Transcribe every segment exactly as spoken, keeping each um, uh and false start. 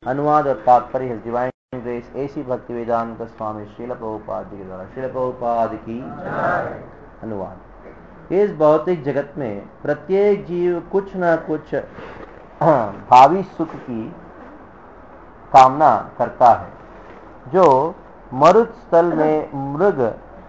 अनुवाद और तात्पर्य डिवाइन ग्रेस एसी भक्ति वेदांत स्वामी श्रील प्रभुपाद जी के द्वारा। श्रील प्रभुपाद की अनुवाद। इस भौतिक जगत में प्रत्येक जीव कुछ न कुछ भावी सुख की कामना करता है, जो मरुत स्थल में मृग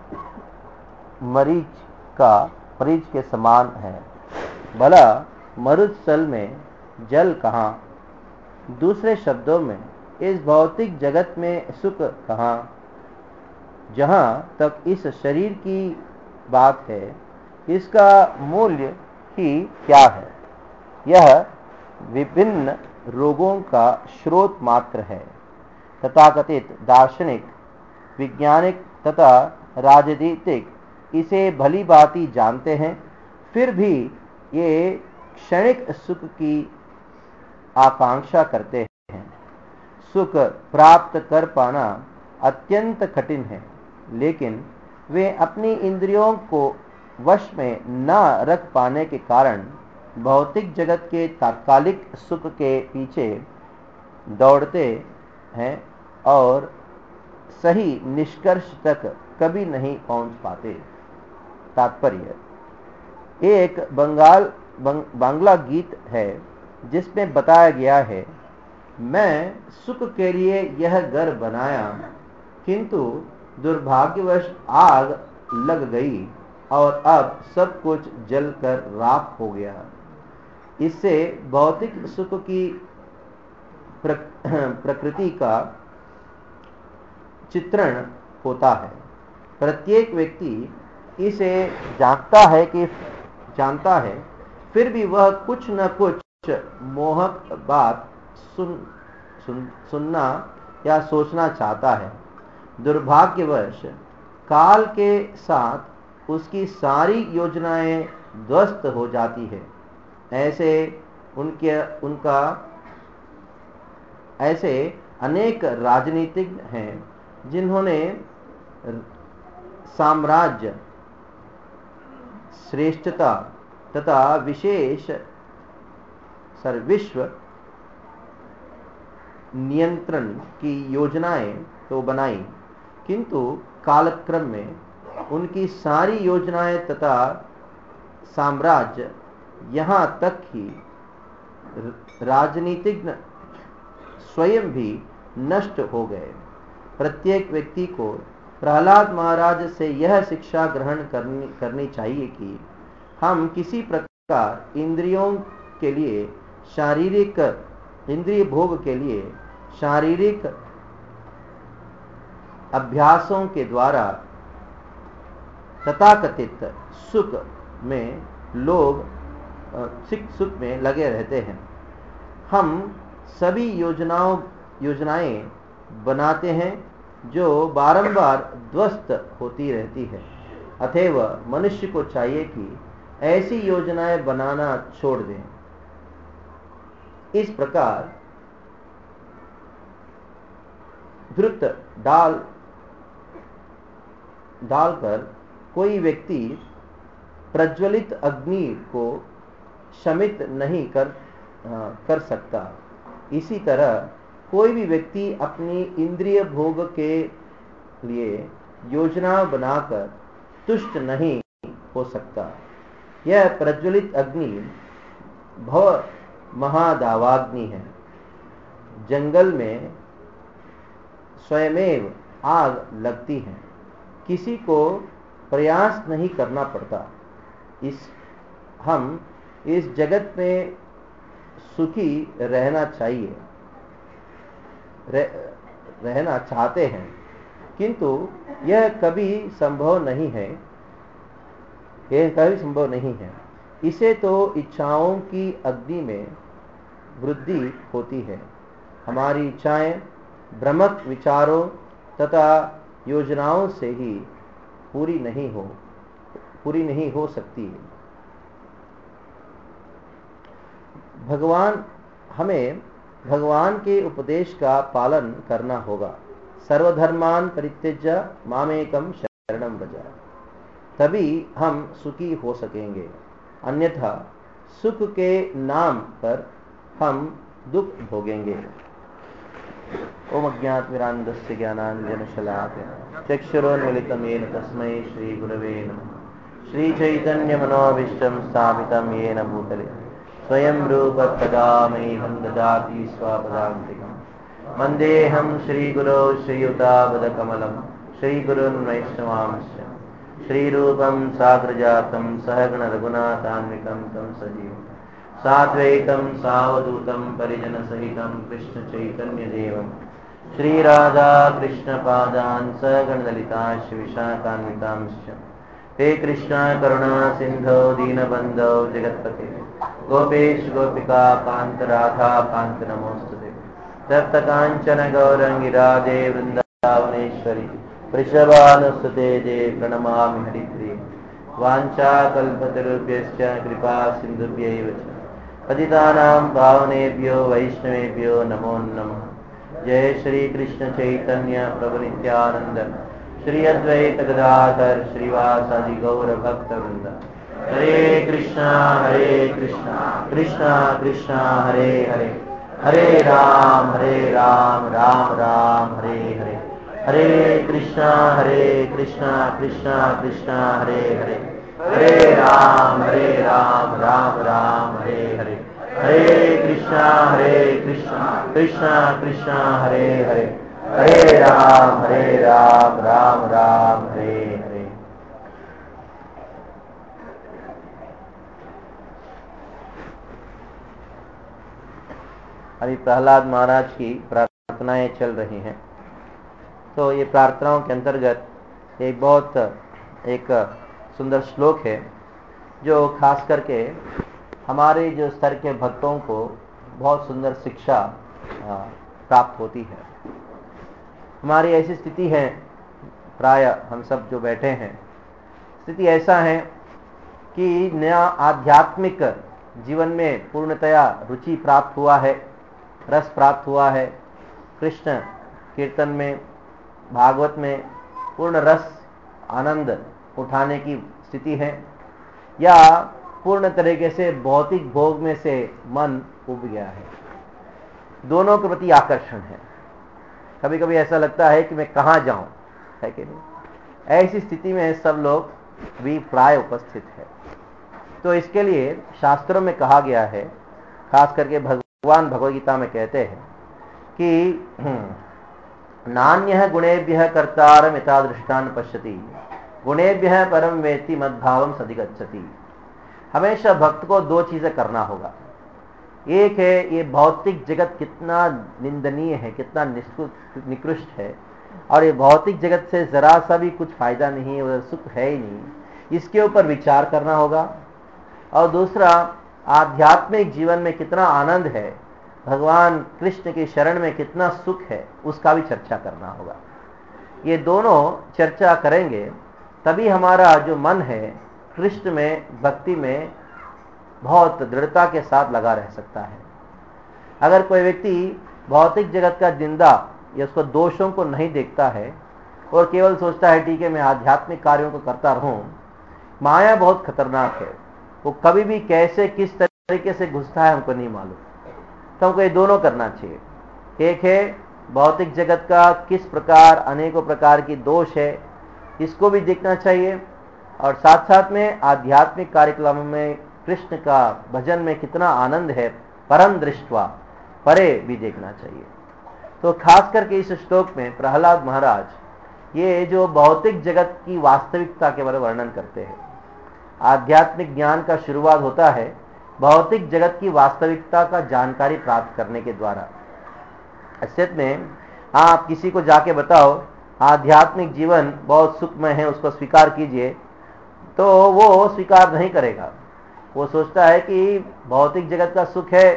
मरीच का मरीच के समान है। भला मरुत स्थल में जल कहाँ? दूसरे शब्दों में इस भौतिक जगत में सुख कहाँ? जहाँ तक इस शरीर की बात है, इसका मूल्य ही क्या है? यह विभिन्न रोगों का स्रोत मात्र है। तथाकथित दार्शनिक, वैज्ञानिक तथा राजनीतिक इसे भली भांति जानते हैं, फिर भी ये क्षणिक सुख की आकांक्षा करते हैं। सुख प्राप्त कर पाना अत्यंत कठिन है, लेकिन वे अपनी इंद्रियों को वश में न रख पाने के कारण भौतिक जगत के तात्कालिक सुख के पीछे दौड़ते हैं और सही निष्कर्ष तक कभी नहीं पहुंच पाते। तात्पर्य: एक बंगाल बंग, बांग्ला गीत है जिसमें बताया गया है, मैं सुख के लिए यह घर बनाया, किंतु दुर्भाग्यवश आग लग गई और अब सब कुछ जलकर राख हो गया। इससे भौतिक सुख की प्रकृति का चित्रण होता है। प्रत्येक व्यक्ति इसे जानता है कि जानता है फिर भी वह कुछ न कुछ मोहक बात सुन, सुन सुनना या सोचना चाहता है। दुर्भाग्यवश काल के साथ उसकी सारी योजनाएं ध्वस्त हो जाती है। ऐसे उनके उनका ऐसे अनेक राजनीतिज्ञ हैं जिन्होंने साम्राज्य, श्रेष्ठता तथा विशेष सर्वविश्व नियंत्रण की योजनाएं तो बनाई, किंतु कालक्रम में उनकी सारी योजनाएं तथा साम्राज्य, यहाँ तक कि राजनीतिज्ञ स्वयं भी नष्ट हो गए। प्रत्येक व्यक्ति को प्रहलाद महाराज से यह शिक्षा ग्रहण करनी करनी चाहिए कि हम किसी प्रकार इंद्रियों के लिए शारीरिक इंद्रिय भोग के लिए शारीरिक अभ्यासों के द्वारा तथाकथित सुख में लोग सिख सुख में लगे रहते हैं। हम सभी योजनाओं योजनाएं बनाते हैं जो बारंबार ध्वस्त होती रहती है। अतएव मनुष्य को चाहिए कि ऐसी योजनाएं बनाना छोड़ दें। इस प्रकार धृत डाल डालकर कोई व्यक्ति प्रज्वलित अग्नि को शमित नहीं कर आ, कर सकता। इसी तरह कोई भी व्यक्ति अपनी इंद्रिय भोग के लिए योजना बनाकर तुष्ट नहीं हो सकता। यह प्रज्वलित अग्नि भव महादावाग्नि है। जंगल में स्वयमेव आग लगती है, किसी को प्रयास नहीं करना पड़ता। इस हम इस जगत में सुखी रहना चाहिए रह, रहना चाहते हैं, किंतु यह कभी संभव नहीं है यह कभी संभव नहीं है। इसे तो इच्छाओं की अग्नि में वृद्धि होती है। हमारी इच्छाएं भ्रमक विचारों तथा योजनाओं से ही पूरी नहीं हो पूरी नहीं हो सकती है। भगवान हमें भगवान के उपदेश का पालन करना होगा। सर्वधर्मान परित्यज्य मामेकम शरणं व्रज, तभी हम सुखी हो सकेंगे। अन्यथा सुख के नाम पर हम दुख भोगेंगे। ओम अज्ञातविरान्धस्य ज्ञानाञ्जनशलाकया चक्षुरोन्मिलितं येन तस्मै श्रीगुरवे नमः। श्रीचैतन्यमनोभीष्टं स्थापितं येन भूतले स्वयं रूप कदा मह्यं ददाति स्वपदान्तिकम्। वन्देऽहं श्रीगुरो श्रीयुतापदकमलं श्रीगुरुन् वैष्णवांश्च श्रीरूपं साग्रजातं सहगण रघुनाथान्वितं तं सजीवं साद्वैतं सावधूतं परिजनसहितं कृष्णचैतन्यदेवं श्रीराधा कृष्णपादान् सहगण ललिता विशाखान्वितांश्च। हे कृष्णा करुणा सिंधो दीनबंधो जगत्पते गोपेश गोपिका कांत राधा कांत नमोस्तुते। तप्त कांचन गौरंगी राधे वृंदावनेश्वरी वृषभानुसुते देव प्रणमामि हरिप्रिये। वाञ्छाकल्पतरुभ्यश्च कृपा सिन्धुभ्यैव च पतितानां पावनेभ्यो वैष्णवेभ्यो नमो नमः। जय श्री कृष्ण चैतन्य प्रभु नित्यानंद श्री अद्वैत गदाधर श्रीवासादि गौर भक्त वृंद। हरे कृष्णा हरे कृष्णा कृष्णा कृष्णा हरे हरे हरे राम हरे राम राम राम हरे हरे। हरे कृष्णा हरे कृष्णा कृष्णा कृष्णा हरे हरे हरे राम हरे राम राम राम हरे हरे। हरे कृष्णा हरे कृष्णा कृष्णा कृष्णा हरे हरे हरे राम हरे राम राम राम हरे हरे। अभी प्रहलाद महाराज की प्रार्थनाएं चल रही हैं, तो ये प्रार्थनाओं के अंतर्गत एक बहुत एक सुंदर श्लोक है जो खास करके हमारे जो स्तर के भक्तों को बहुत सुंदर शिक्षा प्राप्त होती है। हमारी ऐसी स्थिति है, प्राय हम सब जो बैठे हैं, स्थिति ऐसा है कि नया आध्यात्मिक जीवन में पूर्णतया रुचि प्राप्त हुआ है, रस प्राप्त हुआ है। कृष्ण कीर्तन में, भागवत में पूर्ण रस आनंद उठाने की स्थिति है, या पूर्ण तरीके से भौतिक भोग में से मन उब गया है। दोनों के प्रति आकर्षण है। कभी कभी ऐसा लगता है कि मैं कहाँ जाऊं, है कि नहीं। ऐसी स्थिति में सब लोग भी प्राय उपस्थित है। तो इसके लिए शास्त्रों में कहा गया है, खास करके भगवान भगवद गीता में कहते हैं कि नान्यः गुणेभ्यः कर्तारम् यथा दृष्टान् पश्यति गुणेभ्यः परम वेत्ति मद्भावं सधिगच्छति। हमेशा भक्त को दो चीजें करना होगा। एक है ये भौतिक जगत कितना निंदनीय है, कितना निकृष्ट है, और ये भौतिक जगत से जरा सा भी कुछ फायदा नहीं है, उधर सुख है ही नहीं, इसके ऊपर विचार करना होगा। और दूसरा, आध्यात्मिक जीवन में कितना आनंद है, भगवान कृष्ण की शरण में कितना सुख है, उसका भी चर्चा करना होगा। ये दोनों चर्चा करेंगे तभी हमारा जो मन है कृष्ण में, भक्ति में बहुत दृढ़ता के साथ लगा रह सकता है। अगर कोई व्यक्ति भौतिक जगत का निंदा या उसको दोषों को नहीं देखता है और केवल सोचता है ठीक है मैं आध्यात्मिक कार्यों को करता रहूं, माया बहुत खतरनाक है। वो कभी भी कैसे किस तरीके से घुसता है हमको नहीं मालूम। तो हमको ये दोनों करना चाहिए। एक है भौतिक जगत का किस प्रकार अनेकों प्रकार की दोष है, इसको भी देखना चाहिए, और साथ साथ में आध्यात्मिक कार्यक्रमों में कृष्ण का भजन में कितना आनंद है, परम दृष्टवा परे भी देखना चाहिए। तो खास करके इस श्लोक में प्रहलाद महाराज ये जो भौतिक जगत की वास्तविकता के बारे में वर्णन करते हैं। आध्यात्मिक ज्ञान का शुरुआत होता है भौतिक जगत की वास्तविकता का जानकारी प्राप्त करने के द्वारा। असत में आप किसी को जाके बताओ आध्यात्मिक जीवन बहुत सुखमय है, उसको स्वीकार कीजिए, तो वो स्वीकार नहीं करेगा। वो सोचता है कि भौतिक जगत का सुख है,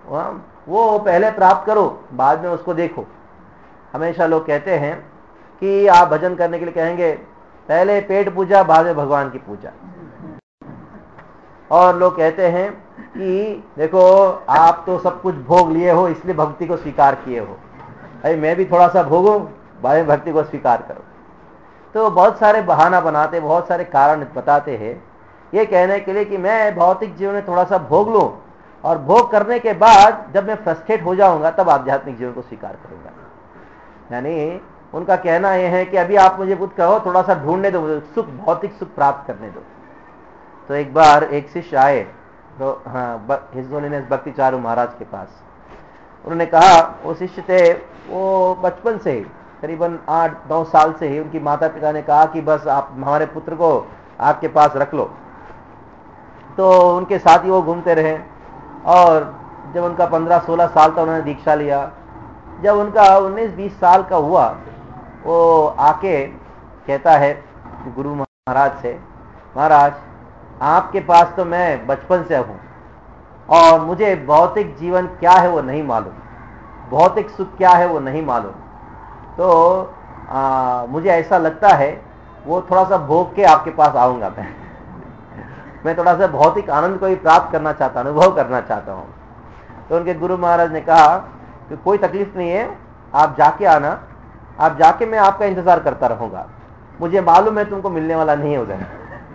वो पहले प्राप्त करो, बाद में उसको देखो। हमेशा लोग कहते हैं कि आप भजन करने के लिए कहेंगे पहले पेट पूजा, बाद में भगवान की पूजा। और लोग कहते हैं कि देखो आप तो सब कुछ भोग लिए हो इसलिए भक्ति को स्वीकार किए हो, अरे मैं भी थोड़ा सा भोगूं, बाद में भक्ति को स्वीकार करो। तो बहुत सारे बहाना बनाते, बहुत सारे कारण बताते हैं ये कहने के लिए कि मैं भौतिक जीवन में थोड़ा सा भोग लूं, और भोग करने के बाद जब मैं फ्रस्ट्रेट हो जाऊंगा तब आध्यात्मिक जीवन को स्वीकार करूंगा। यानी उनका कहना यह है कि अभी आप मुझे कुछ कहो, थोड़ा सा ढूंढने दो, मुझे सुख, भौतिक सुख प्राप्त करने दो। तो एक बार एक शिष्य आए तो हाँ हिज होलीनेस भक्ति चारू महाराज के पास। उन्होंने कहा, वो शिष्य थे, वो बचपन से ही करीबन आठ नौ साल से ही उनकी माता पिता ने कहा कि बस आप हमारे पुत्र को आपके पास रख लो। तो उनके साथ ही वो घूमते रहे और जब उनका पंद्रह सोलह साल था उन्होंने दीक्षा लिया। जब उनका उन्नीस बीस साल का हुआ, वो आके कहता है गुरु महाराज से, महाराज आपके पास तो मैं बचपन से हूं और मुझे भौतिक जीवन क्या है वो नहीं मालूम, भौतिक सुख क्या है वो नहीं मालूम। तो आ, मुझे ऐसा लगता है वो थोड़ा सा भोग के आपके पास आऊंगा मैं मैं थोड़ा सा भौतिक आनंद को ही प्राप्त करना चाहता हूं, अनुभव करना चाहता हूं। तो उनके गुरु महाराज ने कहा कि कोई तकलीफ नहीं है, आप जाके आना, आप जाके मैं आपका इंतजार करता रहूंगा। मुझे मालूम है तुमको मिलने वाला नहीं है उधर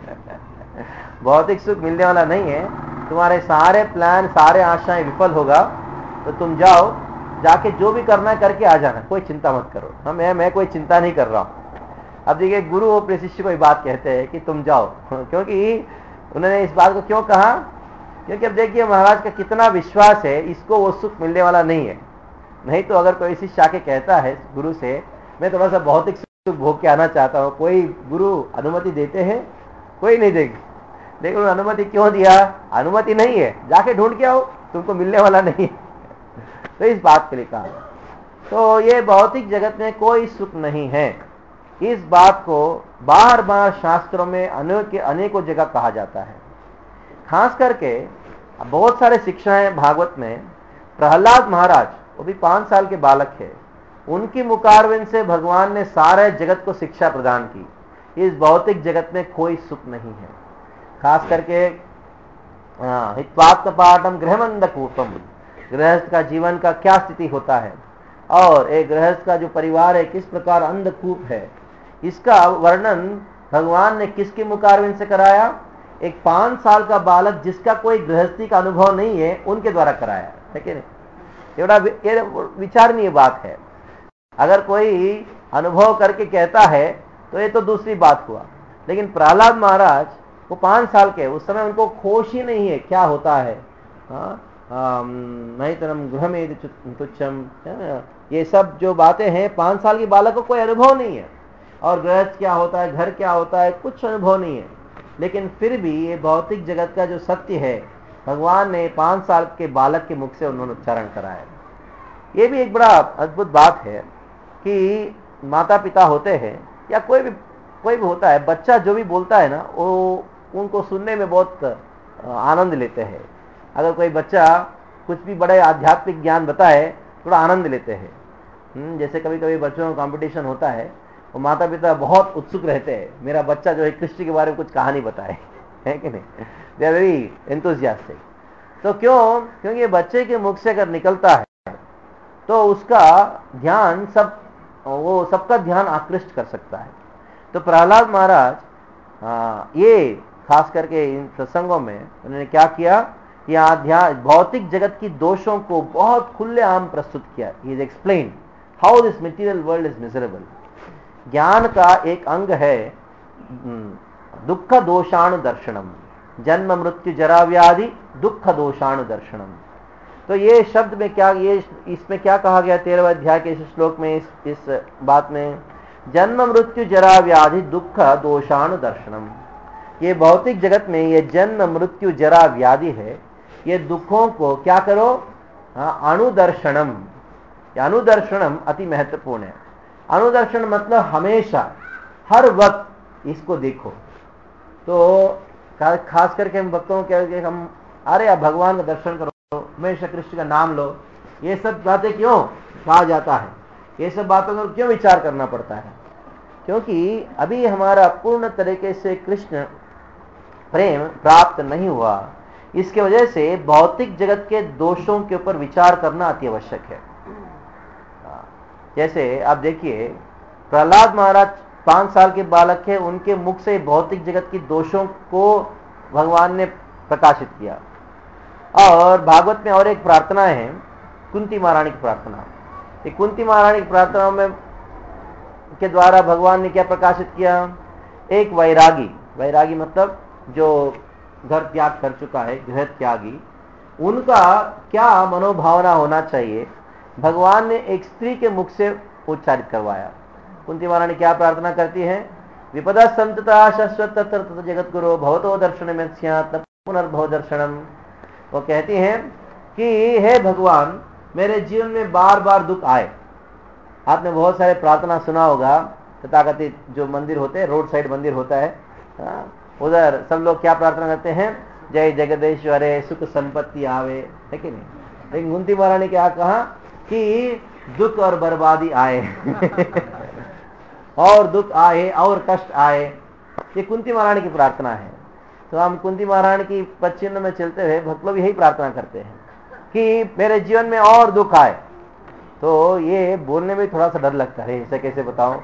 भौतिक सुख मिलने वाला नहीं है, तुम्हारे सारे प्लान सारे आशाएं विफल होगा। तो तुम जाओ, जाके जो भी करना है करके आ जाना, कोई चिंता मत करो। हम मैं, मैं कोई चिंता नहीं कर रहा हूं। अब देखिए गुरु अपने शिष्य को ये बात कहते हैं कि तुम जाओ क्योंकि उन्होंने इस बात को क्यों कहा, क्योंकि अब देखिए महाराज का कितना विश्वास है, इसको वो सुख मिलने वाला नहीं है। नहीं तो अगर कोई शिष्य आके कहता है गुरु से मैं थोड़ा सा भौतिक सुख भोग के आना चाहता हूं, कोई गुरु अनुमति देते हैं? कोई नहीं देगी। लेकिन अनुमति क्यों दिया? अनुमति नहीं है, जाके ढूंढ के आओ, तुमको मिलने वाला नहीं है तो इस बात के लिए कहा। तो ये भौतिक जगत में कोई सुख नहीं है, इस बात को बार बार शास्त्रों में अनेक अनेकों जगह कहा जाता है। खास करके बहुत सारे शिक्षाएं भागवत में, प्रहलाद महाराज वो भी पांच साल के बालक है, उनकी मुकारबिन से भगवान ने सारे जगत को शिक्षा प्रदान की। इस भौतिक जगत में कोई सुख नहीं है। खास करके हित्वात्म पाठम गृहमंदकूपम, गृहस्थ का जीवन का क्या स्थिति होता है और एक गृहस्थ का जो परिवार है किस प्रकार अंधकूप है, इसका वर्णन भगवान ने किसके मुकारबिन से कराया? एक पांच साल का बालक जिसका कोई गृहस्थी का अनुभव नहीं है उनके द्वारा कराया है कि नहीं? ये बड़ा ये विचारणीय बात है। अगर कोई अनुभव करके कहता है तो ये तो दूसरी बात हुआ, लेकिन प्रहलाद महाराज वो पांच साल के, उस समय उनको खोज ही नहीं है क्या होता है। नहीं तरम गृह में तुच्छम, ये सब जो बातें हैं, पांच साल के बालक को कोई अनुभव नहीं है और गृहस्थ क्या होता है, घर क्या होता है, कुछ अनुभव नहीं है। लेकिन फिर भी ये भौतिक जगत का जो सत्य है भगवान ने पांच साल के बालक के मुख से उन्होंने उच्चारण कराया। ये भी एक बड़ा अद्भुत बात है कि माता पिता होते हैं या कोई भी कोई भी होता है, बच्चा जो भी बोलता है ना वो उनको सुनने में बहुत आनंद लेते हैं। अगर कोई बच्चा कुछ भी बड़े आध्यात्मिक ज्ञान बताए थोड़ा आनंद लेते हैं। जैसे कभी कभी बच्चों का कंपटीशन होता है, वो माता पिता बहुत उत्सुक रहते हैं, मेरा बच्चा जो है कृष्ण के बारे में कुछ कहानी बताए, है कि नहीं? They are very enthusiastic. तो क्यों? क्योंकि ये बच्चे के मुख से अगर निकलता है तो उसका ध्यान सब वो सबका ध्यान आकृष्ट कर सकता है। तो प्रहलाद महाराज आ, ये खास करके इन प्रसंगों में उन्होंने क्या किया कि आध्यात्म भौतिक जगत की दोषों को बहुत खुलेआम प्रस्तुत किया। He is explain how this material world is miserable. ज्ञान का एक अंग है दुख दोषाणु दर्शनम, जन्म मृत्यु जरा व्याधि दुख दोषाणु दर्शनम। तो ये शब्द में क्या, ये इसमें क्या कहा गया तेरहवें अध्याय के इस श्लोक में, इस, इस बात में, जन्म मृत्यु जरा व्याधि दुख दोषाणु दर्शनम। ये भौतिक जगत में ये जन्म मृत्यु जरा व्याधि है, ये दुखों को क्या करो? हाँ, अनुदर्शनम। अनुदर्शनम अति महत्वपूर्ण है। अनुदर्शन मतलब हमेशा हर वक्त इसको देखो। तो खास करके हम भक्तों के हम अरे आप भगवान का दर्शन करो, हमेशा कृष्ण का नाम लो, ये सब बातें क्यों कहा जाता है? ये सब बातों पर क्यों विचार करना पड़ता है? क्योंकि अभी हमारा पूर्ण तरीके से कृष्ण प्रेम प्राप्त नहीं हुआ। इसके वजह से भौतिक जगत के दोषों के ऊपर विचार करना अति आवश्यक है। जैसे आप देखिए प्रहलाद महाराज पांच साल के बालक है, उनके मुख से भौतिक जगत की दोषों को भगवान ने प्रकाशित किया। और भागवत में और एक प्रार्थना है, कुंती महारानी की प्रार्थना। ये कुंती महारानी की प्रार्थनाओं में के द्वारा भगवान ने क्या प्रकाशित किया? एक वैरागी, वैरागी मतलब जो घर त्याग कर चुका है, गृह त्यागी, उनका क्या मनोभावना होना चाहिए, भगवान ने एक स्त्री के मुख से उच्चारित करवाया। कुंती महारानी क्या प्रार्थना करती है? विपदा संतता शाश्वत तत्र जगत गुरु भवतो दर्शन में स्यात् न पुनर्भव दर्शनम। वो कहती हैं कि हे भगवान, मेरे जीवन में बार बार दुख आए। आपने बहुत सारे प्रार्थना सुना होगा, तथाकथित जो मंदिर होते हैं, रोड साइड मंदिर होता है, उधर सब लोग क्या प्रार्थना करते हैं? जय जगदेश्वरे सुख संपत्ति आवे, है कि नहीं? लेकिन कुंती महारानी क्या कहा कि दुख और बर्बादी आए और दुख आए और कष्ट आए। ये कुंती महारानी की प्रार्थना है। तो हम कुंती महारानी की पश्चिम में चलते हुए भक्त लोग यही प्रार्थना करते हैं कि मेरे जीवन में और दुख आए। तो ये बोलने में थोड़ा सा डर लगता है, इसे कैसे बताऊं?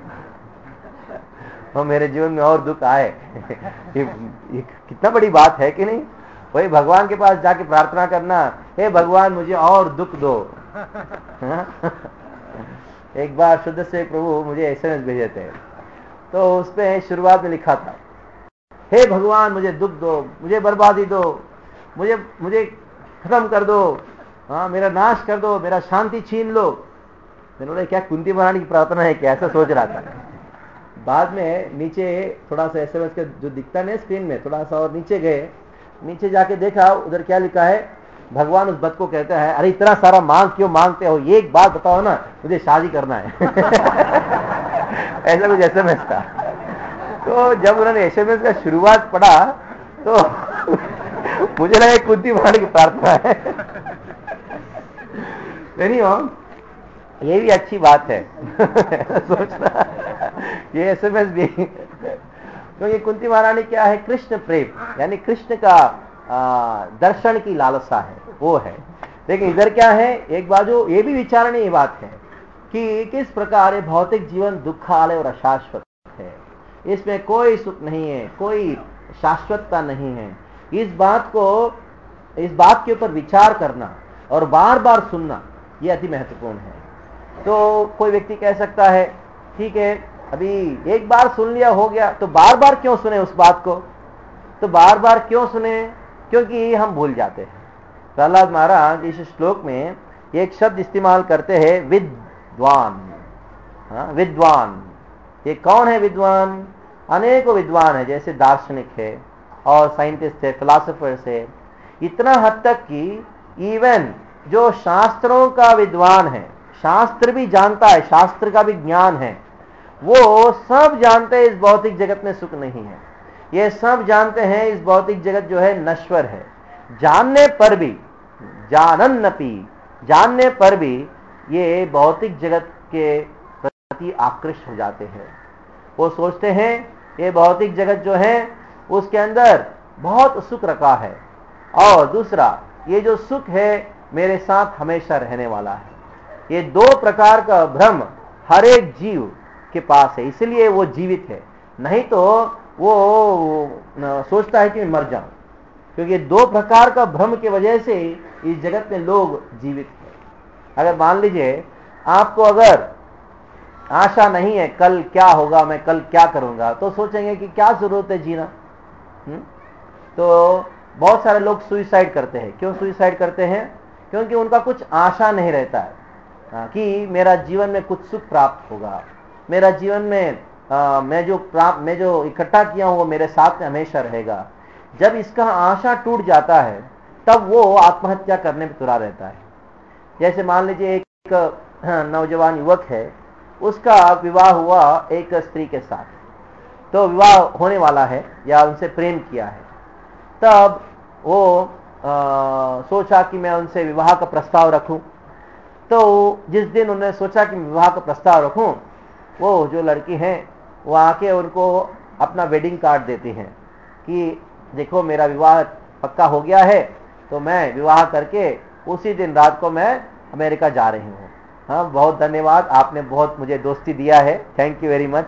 तो मेरे जीवन में और दुख आए ये, ये कितना बड़ी बात है कि नहीं? वही भगवान के पास जाके प्रार्थना करना, हे भगवान मुझे और दुख दो। एक बार शुद्ध से प्रभु मुझे एसएमएस भेजे थे, तो उसपे शुरुआत में लिखा था, हे भगवान मुझे दुख दो, मुझे बर्बादी दो, मुझे मुझे खत्म कर दो, हाँ मेरा नाश कर दो, मेरा शांति छीन लो। मैंने बोला क्या कुंती महारानी की प्रार्थना है क्या? ऐसा सोच रहा था। बाद में नीचे थोड़ा सा एसएमएस का जो दिखता नहीं स्क्रीन में, थोड़ा सा और नीचे गए, नीचे जाके देखा, उधर क्या लिखा है? भगवान उस भक्त को कहता है, अरे इतना सारा मांग क्यों मांगते हो, ये एक बात बताओ ना, मुझे शादी करना है। ऐसा कुछ एसएमएस था। तो जब उन्होंने एसएमएस का शुरुआत पढ़ा तो मुझे लगा कुंती महारानी की प्रार्थना है। नहीं हो, ये भी अच्छी बात है सोचना, ये एसएमएस भी। तो ये कुंती महारानी क्या है? कृष्ण प्रेम, यानी कृष्ण का आ, दर्शन की लालसा है, वो है। लेकिन इधर क्या है? एक बाजू ये भी विचारणीय बात है कि किस प्रकार ये भौतिक जीवन दुखालय और अशाश्वत है, इसमें कोई सुख नहीं है, कोई शाश्वतता नहीं है। इस बात को, इस बात के ऊपर विचार करना और बार बार सुनना, ये अति महत्वपूर्ण है। तो कोई व्यक्ति कह सकता है, ठीक है अभी एक बार सुन लिया हो गया, तो बार बार क्यों सुने उस बात को? तो बार बार क्यों सुने? क्योंकि हम भूल जाते हैं। प्रहलाद महाराज इस श्लोक में एक शब्द इस्तेमाल करते हैं, विद्वान। हाँ, विद्वान। ये कौन है विद्वान? अनेकों विद्वान है, जैसे दार्शनिक है और साइंटिस्ट है, फिलोसोफर्स है, इतना हद तक कि इवन जो शास्त्रों का विद्वान है, शास्त्र भी जानता है, शास्त्र का भी ज्ञान है, वो सब जानते हैं इस भौतिक जगत में सुख नहीं है। ये सब जानते हैं इस भौतिक जगत जो है नश्वर है। जानने पर भी, जानन्नपि, जानने पर भी ये भौतिक जगत के प्रति आकृष्ट हो जाते हैं। वो सोचते हैं ये भौतिक जगत जो है उसके अंदर बहुत सुख रखा है, और दूसरा ये जो सुख है मेरे साथ हमेशा रहने वाला है। ये दो प्रकार का भ्रम हर एक जीव के पास है, इसलिए वो जीवित है। नहीं तो वो सोचता है कि मैं मर जाऊं, क्योंकि दो प्रकार का भ्रम की वजह से इस जगत में लोग जीवित हैं। अगर मान लीजिए आपको अगर आशा नहीं है कल क्या होगा, मैं कल क्या करूंगा, तो सोचेंगे कि क्या जरूरत है जीना। हुँ? तो बहुत सारे लोग सुइसाइड करते हैं। क्यों सुइसाइड करते हैं? क्योंकि उनका कुछ आशा नहीं रहता है आ, कि मेरा जीवन में कुछ सुख प्राप्त होगा, मेरा जीवन में आ, मैं जो प्राप्त मैं जो इकट्ठा किया हूं वो मेरे साथ में हमेशा रहेगा। जब इसका आशा टूट जाता है तब वो आत्महत्या करने में तुला रहता है। जैसे मान लीजिए एक नौजवान युवक है, उसका विवाह हुआ एक स्त्री के साथ, तो विवाह होने वाला है या उनसे प्रेम किया है, तब वो आ, सोचा कि मैं उनसे विवाह का प्रस्ताव रखूं। तो जिस दिन उन्होंने सोचा कि विवाह का प्रस्ताव रखूं, वो जो लड़की है वो आके उनको अपना वेडिंग कार्ड देती हैं कि देखो मेरा विवाह पक्का हो गया है, तो मैं विवाह करके उसी दिन रात को मैं अमेरिका जा रही हूँ। हाँ, बहुत धन्यवाद, आपने बहुत मुझे दोस्ती दिया है, थैंक यू वेरी मच।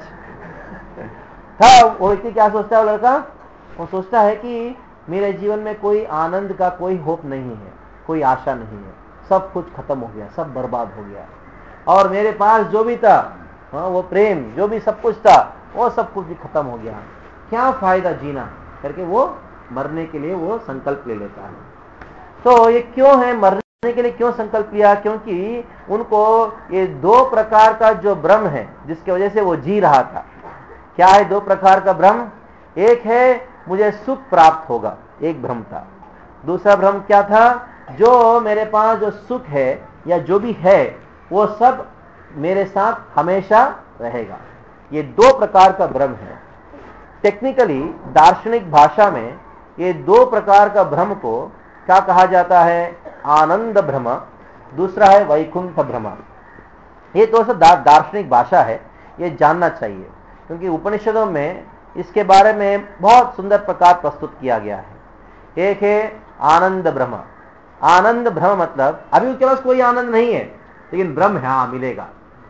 था वो व्यक्ति क्या सोचता है? वो लड़का वो सोचता है कि मेरे जीवन में कोई आनंद का कोई होप नहीं है, कोई आशा नहीं है, सब कुछ खत्म हो गया, सब बर्बाद हो गया। और मेरे पास जो भी था, हाँ, वो प्रेम जो भी सब कुछ था, वो सब कुछ भी खत्म हो गया, क्या फायदा जीना करके वो मरने के लिए वो संकल्प ले लेता है। तो ये क्यों है, मरने के लिए क्यों संकल्प लिया? क्योंकि उनको ये दो प्रकार का जो भ्रम है जिसकी वजह से वो जी रहा था। क्या है दो प्रकार का भ्रम? एक है मुझे सुख प्राप्त होगा, एक भ्रम था। दूसरा भ्रम क्या था? जो मेरे पास जो सुख है या जो भी है वो सब मेरे साथ हमेशा रहेगा। ये दो प्रकार का भ्रम है। टेक्निकली दार्शनिक भाषा में ये दो प्रकार का भ्रम को क्या कहा जाता है? आनंद भ्रम, दूसरा है वैकुंठ भ्रम। ये तो सा दार्शनिक भाषा है, ये जानना चाहिए, क्योंकि उपनिषदों में इसके बारे में बहुत सुंदर प्रकार प्रस्तुत किया गया है। एक है आनंद भ्रम। आनंद भ्रम मतलब अभी उसके पास कोई आनंद नहीं है, लेकिन भ्रम है, हाँ मिलेगा,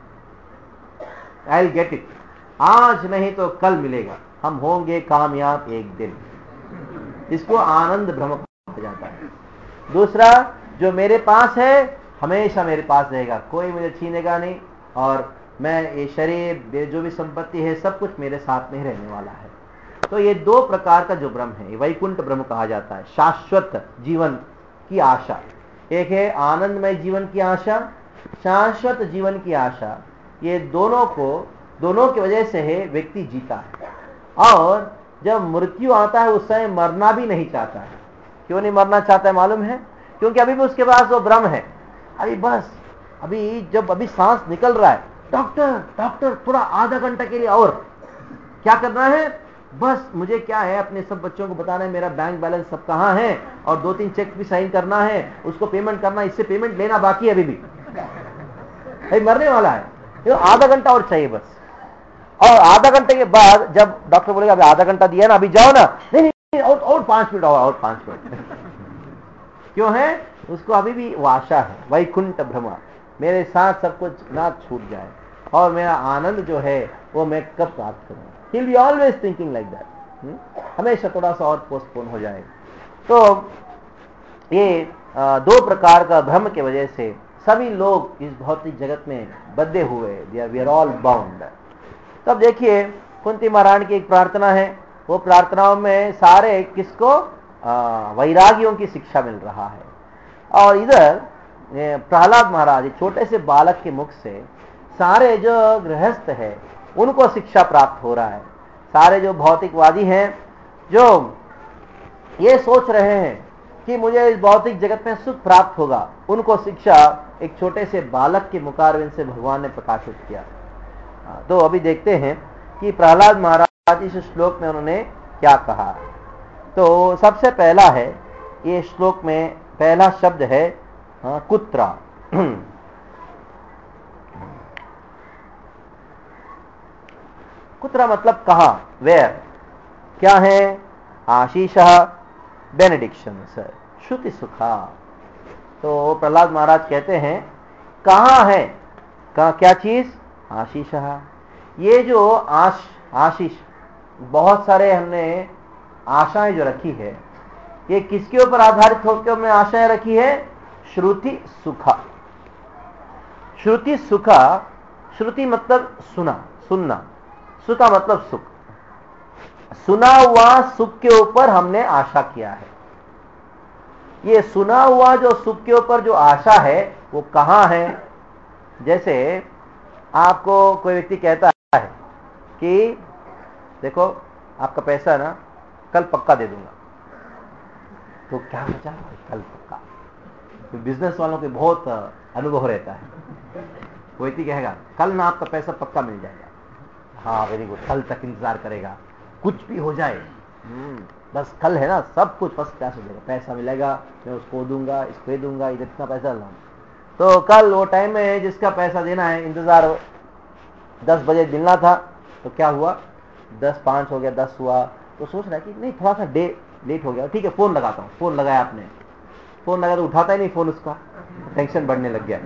आई विल गेट इट, आज नहीं तो कल मिलेगा, हम होंगे कामयाब एक दिन। इसको आनंद भ्रम कहा जाता है। दूसरा, जो मेरे पास है हमेशा मेरे पास रहेगा, कोई मुझे छीनेगा नहीं, और मैं ये शरीर जो भी संपत्ति है सब कुछ मेरे साथ में ही रहने वाला है। तो ये दो प्रकार का जो भ्रम है वैकुंठ भ्रम कहा जाता है, शाश्वत जीवन की आशा। एक है आनंदमय जीवन की आशा, शाश्वत जीवन की आशा। ये दोनों को दोनों की वजह से है व्यक्ति जीता है, और जब मृत्यु आता है उस समय मरना भी नहीं चाहता है। क्यों नहीं मरना चाहता है मालूम है? क्योंकि अभी भी उसके पास वो भ्रम है, अभी बस अभी जब अभी सांस निकल रहा है, डॉक्टर डॉक्टर थोड़ा आधा घंटा के लिए और क्या करना है, बस मुझे क्या है अपने सब बच्चों को बताना है मेरा बैंक बैलेंस सब कहां है, और दो तीन चेक भी साइन करना है, उसको पेमेंट करना, इससे पेमेंट लेना बाकी है अभी भी, अभी मरने वाला है, तो आधा घंटा और चाहिए बस। और आधा घंटे के बाद जब डॉक्टर बोलेगा अभी आधा घंटा दिया ना, अभी जाओ ना, नहीं नहीं और, और पांच मिनट और और पांच मिनट क्यों है? उसको अभी भी वो आशा है, वैकुंठ भ्रम, मेरे साथ सब कुछ ना छूट जाए और मेरा आनंद जो है वो मैं कब प्राप्त करूं। He will be always thinking like that, हमेशा थोड़ा सा और पोस्टपोन हो जाए। तो ये दो प्रकार का भ्रम की वजह से सभी लोग इस भौतिक जगत में बंधे हुए, वी आर ऑल बाउंड। तब देखिए कुंती महारानी की एक प्रार्थना है, वो प्रार्थनाओं में सारे किसको? वैरागियों की शिक्षा मिल रहा है। और इधर प्रहलाद महाराज छोटे से बालक के मुख से सारे जो गृहस्थ है उनको शिक्षा प्राप्त हो रहा है। सारे जो भौतिकवादी हैं, जो ये सोच रहे हैं कि मुझे इस भौतिक जगत में सुख प्राप्त होगा, उनको शिक्षा एक छोटे से बालक के मुकाबले से भगवान ने प्रकाशित किया। तो अभी देखते हैं कि प्रहलाद महाराज इस श्लोक में उन्होंने क्या कहा। तो सबसे पहला है, ये श्लोक में पहला शब्द है कुत्रा। कुत्रा मतलब कहां, वेयर, क्या है? आशीष, बेनेडिक्शन, श्रुति सुखा। तो प्रहलाद महाराज कहते हैं कहां है, कहां क्या चीज? आशीष। ये जो आश आशीष बहुत सारे हमने आशाएं जो रखी है, ये किसके ऊपर आधारित होकर हमने आशाएं रखी है? श्रुति सुखा। श्रुति सुखा, श्रुति मतलब सुना, सुनना, सुखा मतलब सुख, सुना हुआ सुख के ऊपर हमने आशा किया है। ये सुना हुआ जो सुख के ऊपर जो आशा है वो कहां है? जैसे आपको कोई व्यक्ति कहता है कि देखो आपका पैसा ना कल पक्का दे दूंगा, तो क्या बचा? कल पक्का। तो बिजनेस वालों के बहुत अनुभव रहता है, वो व्यक्ति कहेगा कल ना आपका पैसा पक्का मिल जाएगा। हाँ वेरी गुड, कल तक इंतजार करेगा, कुछ भी हो जाए बस कल है ना, सब कुछ फर्स्ट क्लास हो जाएगा, पैसा मिलेगा, मैं उसको दूंगा, इसको दूंगा, इधर इतना पैसा लाऊंगा। तो कल वो टाइम में जिसका पैसा देना है, इंतजार दस बजे मिलना था, तो क्या हुआ? दस पांच हो गया, दस हुआ, तो सोच रहा है कि नहीं थोड़ा सा डे लेट हो गया, ठीक है फोन लगाता हूँ। फोन लगाया आपने, फोन लगाया तो उठाता ही नहीं फोन, उसका टेंशन बढ़ने लग गया।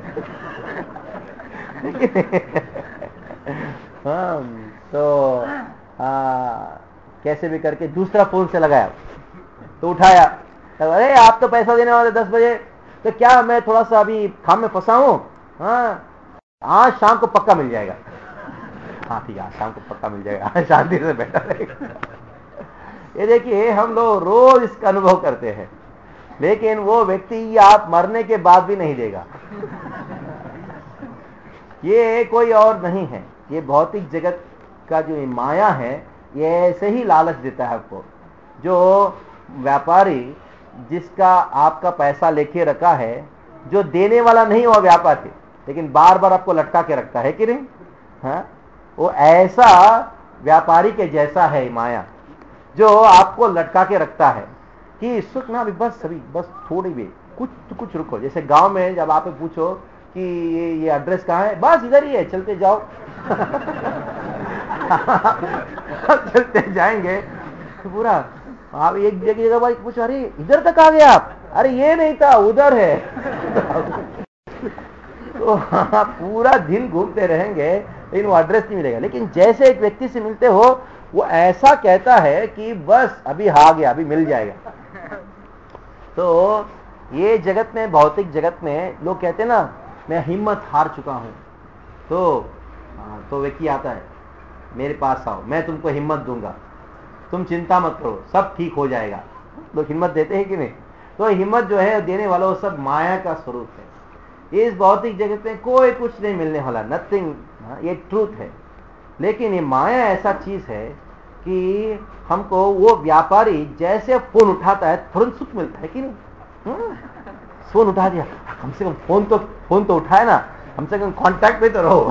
हाँ, तो आ, कैसे भी करके दूसरा फोन से लगाया तो उठाया, तो अरे आप तो पैसा देने वाले दस बजे, तो क्या मैं थोड़ा सा अभी काम में फंसा हूं, हाँ आज शाम को पक्का मिल जाएगा। हाँ ठीक है, आज शाम को पक्का मिल जाएगा, शांति से बैठा रहेगा। ये देखिए हम लोग रोज इसका अनुभव करते हैं, लेकिन वो व्यक्ति आप मरने के बाद भी नहीं देगा। ये कोई और नहीं है, ये भौतिक जगत का जो माया है, ये ऐसे ही लालच देता है आपको। जो व्यापारी जिसका आपका पैसा लेके रखा है, जो देने वाला नहीं हुआ व्यापारी, लेकिन बार बार आपको लटका के रखता है कि नहीं, हाँ, वो ऐसा व्यापारी के जैसा है माया, जो आपको लटका के रखता है कि इस वक्त ना अभी बस अभी बस थोड़ी भी कुछ तो कुछ रुको। जैसे गांव में जब आप पूछो कि ये ये एड्रेस कहाँ है, बस इधर ही है, चलते जाओ। चलते जाएंगे तो पूरा आप एक जगह भाई पूछो, अरे इधर तक आ गए आप, अरे ये नहीं था उधर है। तो आप पूरा दिन घूमते रहेंगे, लेकिन वो एड्रेस नहीं मिलेगा। लेकिन जैसे एक व्यक्ति से मिलते हो, वो ऐसा कहता है कि बस अभी आ गया, अभी मिल जाएगा। तो ये जगत में, भौतिक जगत में लोग कहते हैं ना, मैं हिम्मत हार चुका हूं, तो तो व्यक्ति आता है, मेरे पास आओ, मैं तुमको हिम्मत दूंगा, तुम चिंता मत करो, सब ठीक हो जाएगा। लोग हिम्मत देते हैं कि नहीं? तो हिम्मत जो है देने वाला, वो सब माया का स्वरूप है। इस भौतिक जगत में कोई कुछ नहीं मिलने वाला, नथिंग, ये ट्रूथ है। लेकिन ये माया ऐसा चीज है कि हमको वो व्यापारी जैसे फोन उठाता है तुरंत सुख मिलता है कि नहीं? फोन उठा दिया, कम से कम फोन तो फोन तो उठाए ना, कम से कम कांटेक्ट में तो रहो।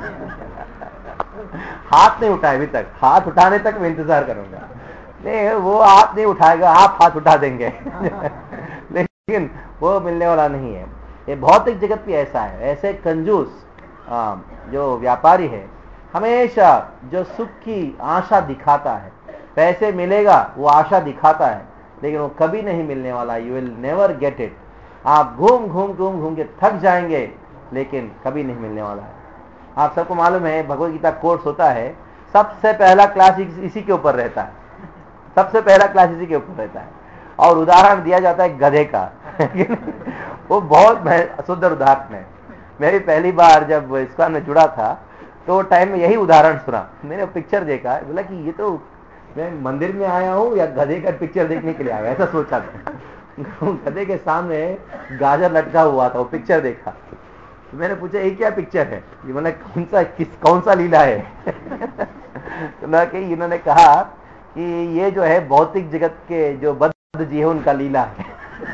हाथ नहीं उठाए अभी तक, हाथ उठाने तक मैं इंतजार करूंगा। नहीं, वो हाथ नहीं उठाएगा, आप हाथ उठा देंगे। लेकिन वो मिलने वाला नहीं है। ये भौतिक जगत भी ऐसा है। ऐसे कंजूस जो व्यापारी है, हमेशा जो सुख की आशा दिखाता है, पैसे मिलेगा वो आशा दिखाता है, लेकिन वो कभी नहीं मिलने वाला। You will never get it. आप घूम घूम घूम घूम के थक जाएंगे, लेकिन कभी नहीं मिलने वाला है। आप सबको मालूम है, भगवद गीता कोर्स होता है, सबसे पहला क्लास इसी के ऊपर रहता है, सबसे पहला क्लास इसी के ऊपर रहता है। और उदाहरण दिया जाता है गधे का। वो बहुत सुंदर उदाहरण है। मेरी पहली बार जब इस्कॉन में जुड़ा था, तो टाइम में यही उदाहरण सुना। मैंने पिक्चर देखा, बोला कि ये तो मैं मंदिर में आया हूँ या गधे का पिक्चर देखने के लिए आया, ऐसा सोचा था। गधे के सामने गाजर लटका हुआ था, वो पिक्चर देखा। तो मैंने पूछा ये क्या पिक्चर है? ये मैंने कौन सा किस कौन सा लीला है? तो ना कि इन्होंने कहा कि ये जो है भौतिक जगत के जो बद्ध जी है उनका लीला है।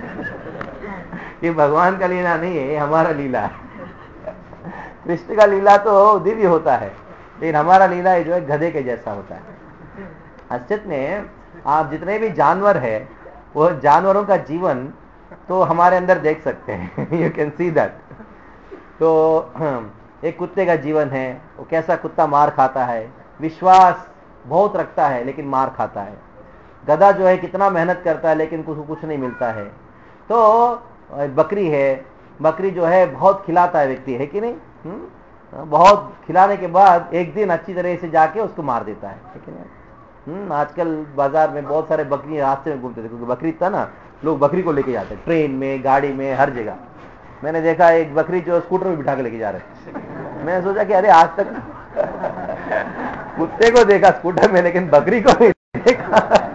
ये भगवान का लीला नहीं है, ये हमारा लीला है। कृष्ण का लीला तो दिव्य होता है, लेकिन हमारा लीला जो है गधे के जैसा होता है। असलियत में आप जितने भी जानवर है, वो जानवरों का जीवन तो हमारे अंदर देख सकते हैं। You can see that. तो एक कुत्ते का जीवन है, वो कैसा कुत्ता मार खाता है, विश्वास बहुत रखता है लेकिन मार खाता है। गधा जो है कितना मेहनत करता है लेकिन कुछ कुछ नहीं मिलता है। तो बकरी है, बकरी जो है बहुत खिलाता है व्यक्ति, है कि नहीं? हुँ? बहुत खिलाने के बाद एक दिन अच्छी तरह से जाके उसको मार देता है, है कि नहीं? हम्म आजकल बाजार में बहुत सारे बकरी रास्ते में घूमते थे, क्योंकि बकरी था ना, लोग बकरी को लेके जाते, ट्रेन में, गाड़ी में, हर जगह। मैंने देखा एक बकरी जो स्कूटर में बिठा के लेके जा रहे। मैंने सोचा कि अरे आज तक कुत्ते को देखा स्कूटर में, लेकिन बकरी को नहीं देखा।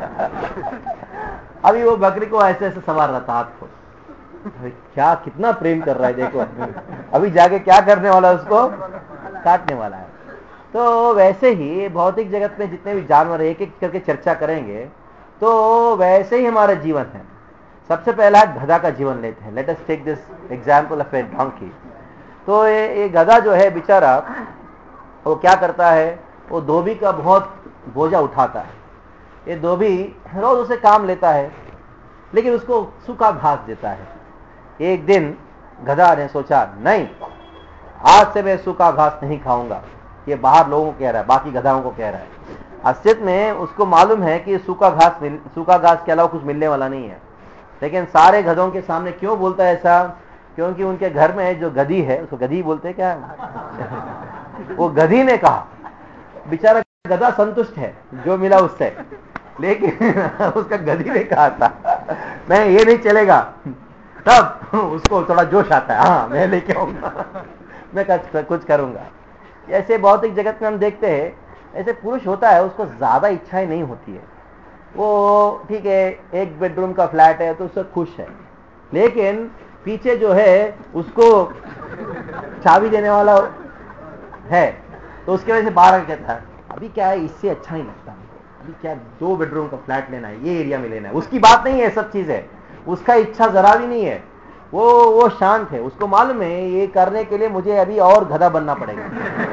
अभी वो बकरी को ऐसे ऐसे संवार रहा था हाथ को। क्या कितना प्रेम कर रहा है देखो। अभी जाके क्या करने वाला है, उसको काटने वाला है। तो वैसे ही भौतिक जगत में जितने भी जानवर एक एक करके चर्चा करेंगे, तो वैसे ही हमारा जीवन है। सबसे पहला गधा का जीवन लेते हैं। Let us take this example of a donkey. तो ये, ये गधा जो है बेचारा, वो क्या करता है, वो धोबी का बहुत बोझा उठाता है। ये धोबी रोज उसे काम लेता है, लेकिन उसको सूखा घास देता है। एक दिन गधा ने सोचा, नहीं, आज से मैं सूखा घास नहीं खाऊंगा। ये बाहर लोगों को कह रहा है, बाकी गधाओं को कह रहा है। असलियत में उसको मालूम है कि सूखा घास सूखा घास के अलावा कुछ मिलने वाला नहीं है, लेकिन सारे गधों के सामने क्यों बोलता है ऐसा? क्योंकि उनके घर में जो गधी है, उसको गधी बोलते हैं क्या? वो गधी ने कहा, बेचारा गधा संतुष्ट है जो मिला उससे, लेकिन उसका गधी ने कहा था मैं ये नहीं चलेगा। तब उसको थोड़ा जोश आता है, हाँ मैं लेके आऊंगा, मैं कुछ करूंगा। जैसे भौतिक जगत में हम देखते हैं, ऐसे पुरुष होता है उसको ज्यादा इच्छाएं नहीं होती है, वो ठीक है एक बेडरूम का फ्लैट है तो उससे खुश है, लेकिन पीछे जो है उसको चाबी देने वाला है तो उसके वजह से बाहर आके कहता है अभी क्या है, इससे अच्छा नहीं लगता मुझे, अभी क्या दो बेडरूम का फ्लैट लेना है, ये एरिया में लेना है। उसकी बात नहीं है सब चीजें, उसका इच्छा जरा भी नहीं है, वो वो शांत है, उसको मालूम है ये करने के लिए मुझे अभी और गधा बनना पड़ेगा।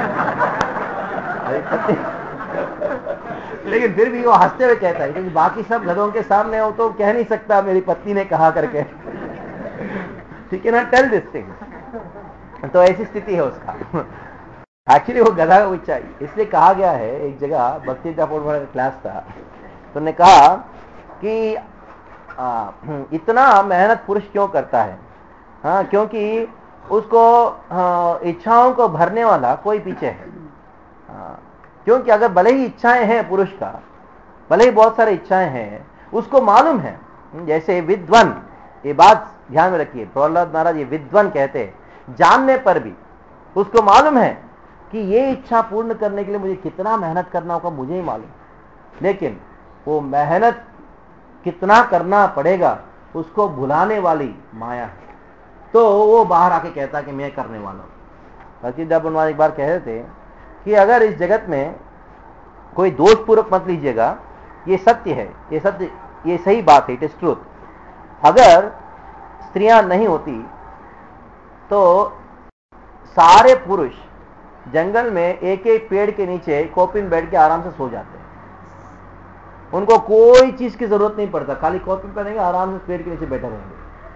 लेकिन फिर भी वो हंसते हुए कहता है क्योंकि बाकी सब गधों के सामने हो तो कह नहीं सकता मेरी पत्नी ने कहा करके, ठीक है ना, टेल दिस थिंग। तो ऐसी स्थिति है उसका। एक्चुअली वो गधा को चाहिए, इसलिए कहा गया है एक जगह, भक्ति क्लास था तो ने कहा कि आ, इतना मेहनत पुरुष क्यों करता है, हाँ क्योंकि उसको हाँ, इच्छाओं को भरने वाला कोई पीछे है। हाँ, क्योंकि अगर भले ही इच्छाएं हैं पुरुष का, भले ही बहुत सारी इच्छाएं हैं, उसको मालूम है, जैसे विद्वान, ये बात ध्यान में रखिए, प्रहलाद महाराज ये विद्वान कहते हैं, जानने पर भी उसको मालूम है कि ये इच्छा पूर्ण करने के लिए मुझे कितना मेहनत करना होगा मुझे ही मालूम, लेकिन वो मेहनत कितना करना पड़ेगा उसको भुलाने वाली माया है, तो वो बाहर आके कहता कि मैं करने वाला हूं। भक्ति एक बार कह रहे थे कि अगर इस जगत में कोई दोष पूर्वक मत लीजिएगा, ये सत्य है, ये सत्य, ये सही बात है, इट इज ट्रूथ। अगर स्त्रियां नहीं होती तो सारे पुरुष जंगल में एक एक पेड़ के नीचे कॉपिन बैठ के आराम से सो जाते हैं, उनको कोई चीज की जरूरत नहीं पड़ता, खाली कॉपिन पहनेंगे आराम से पेड़ के नीचे बैठे रहेंगे।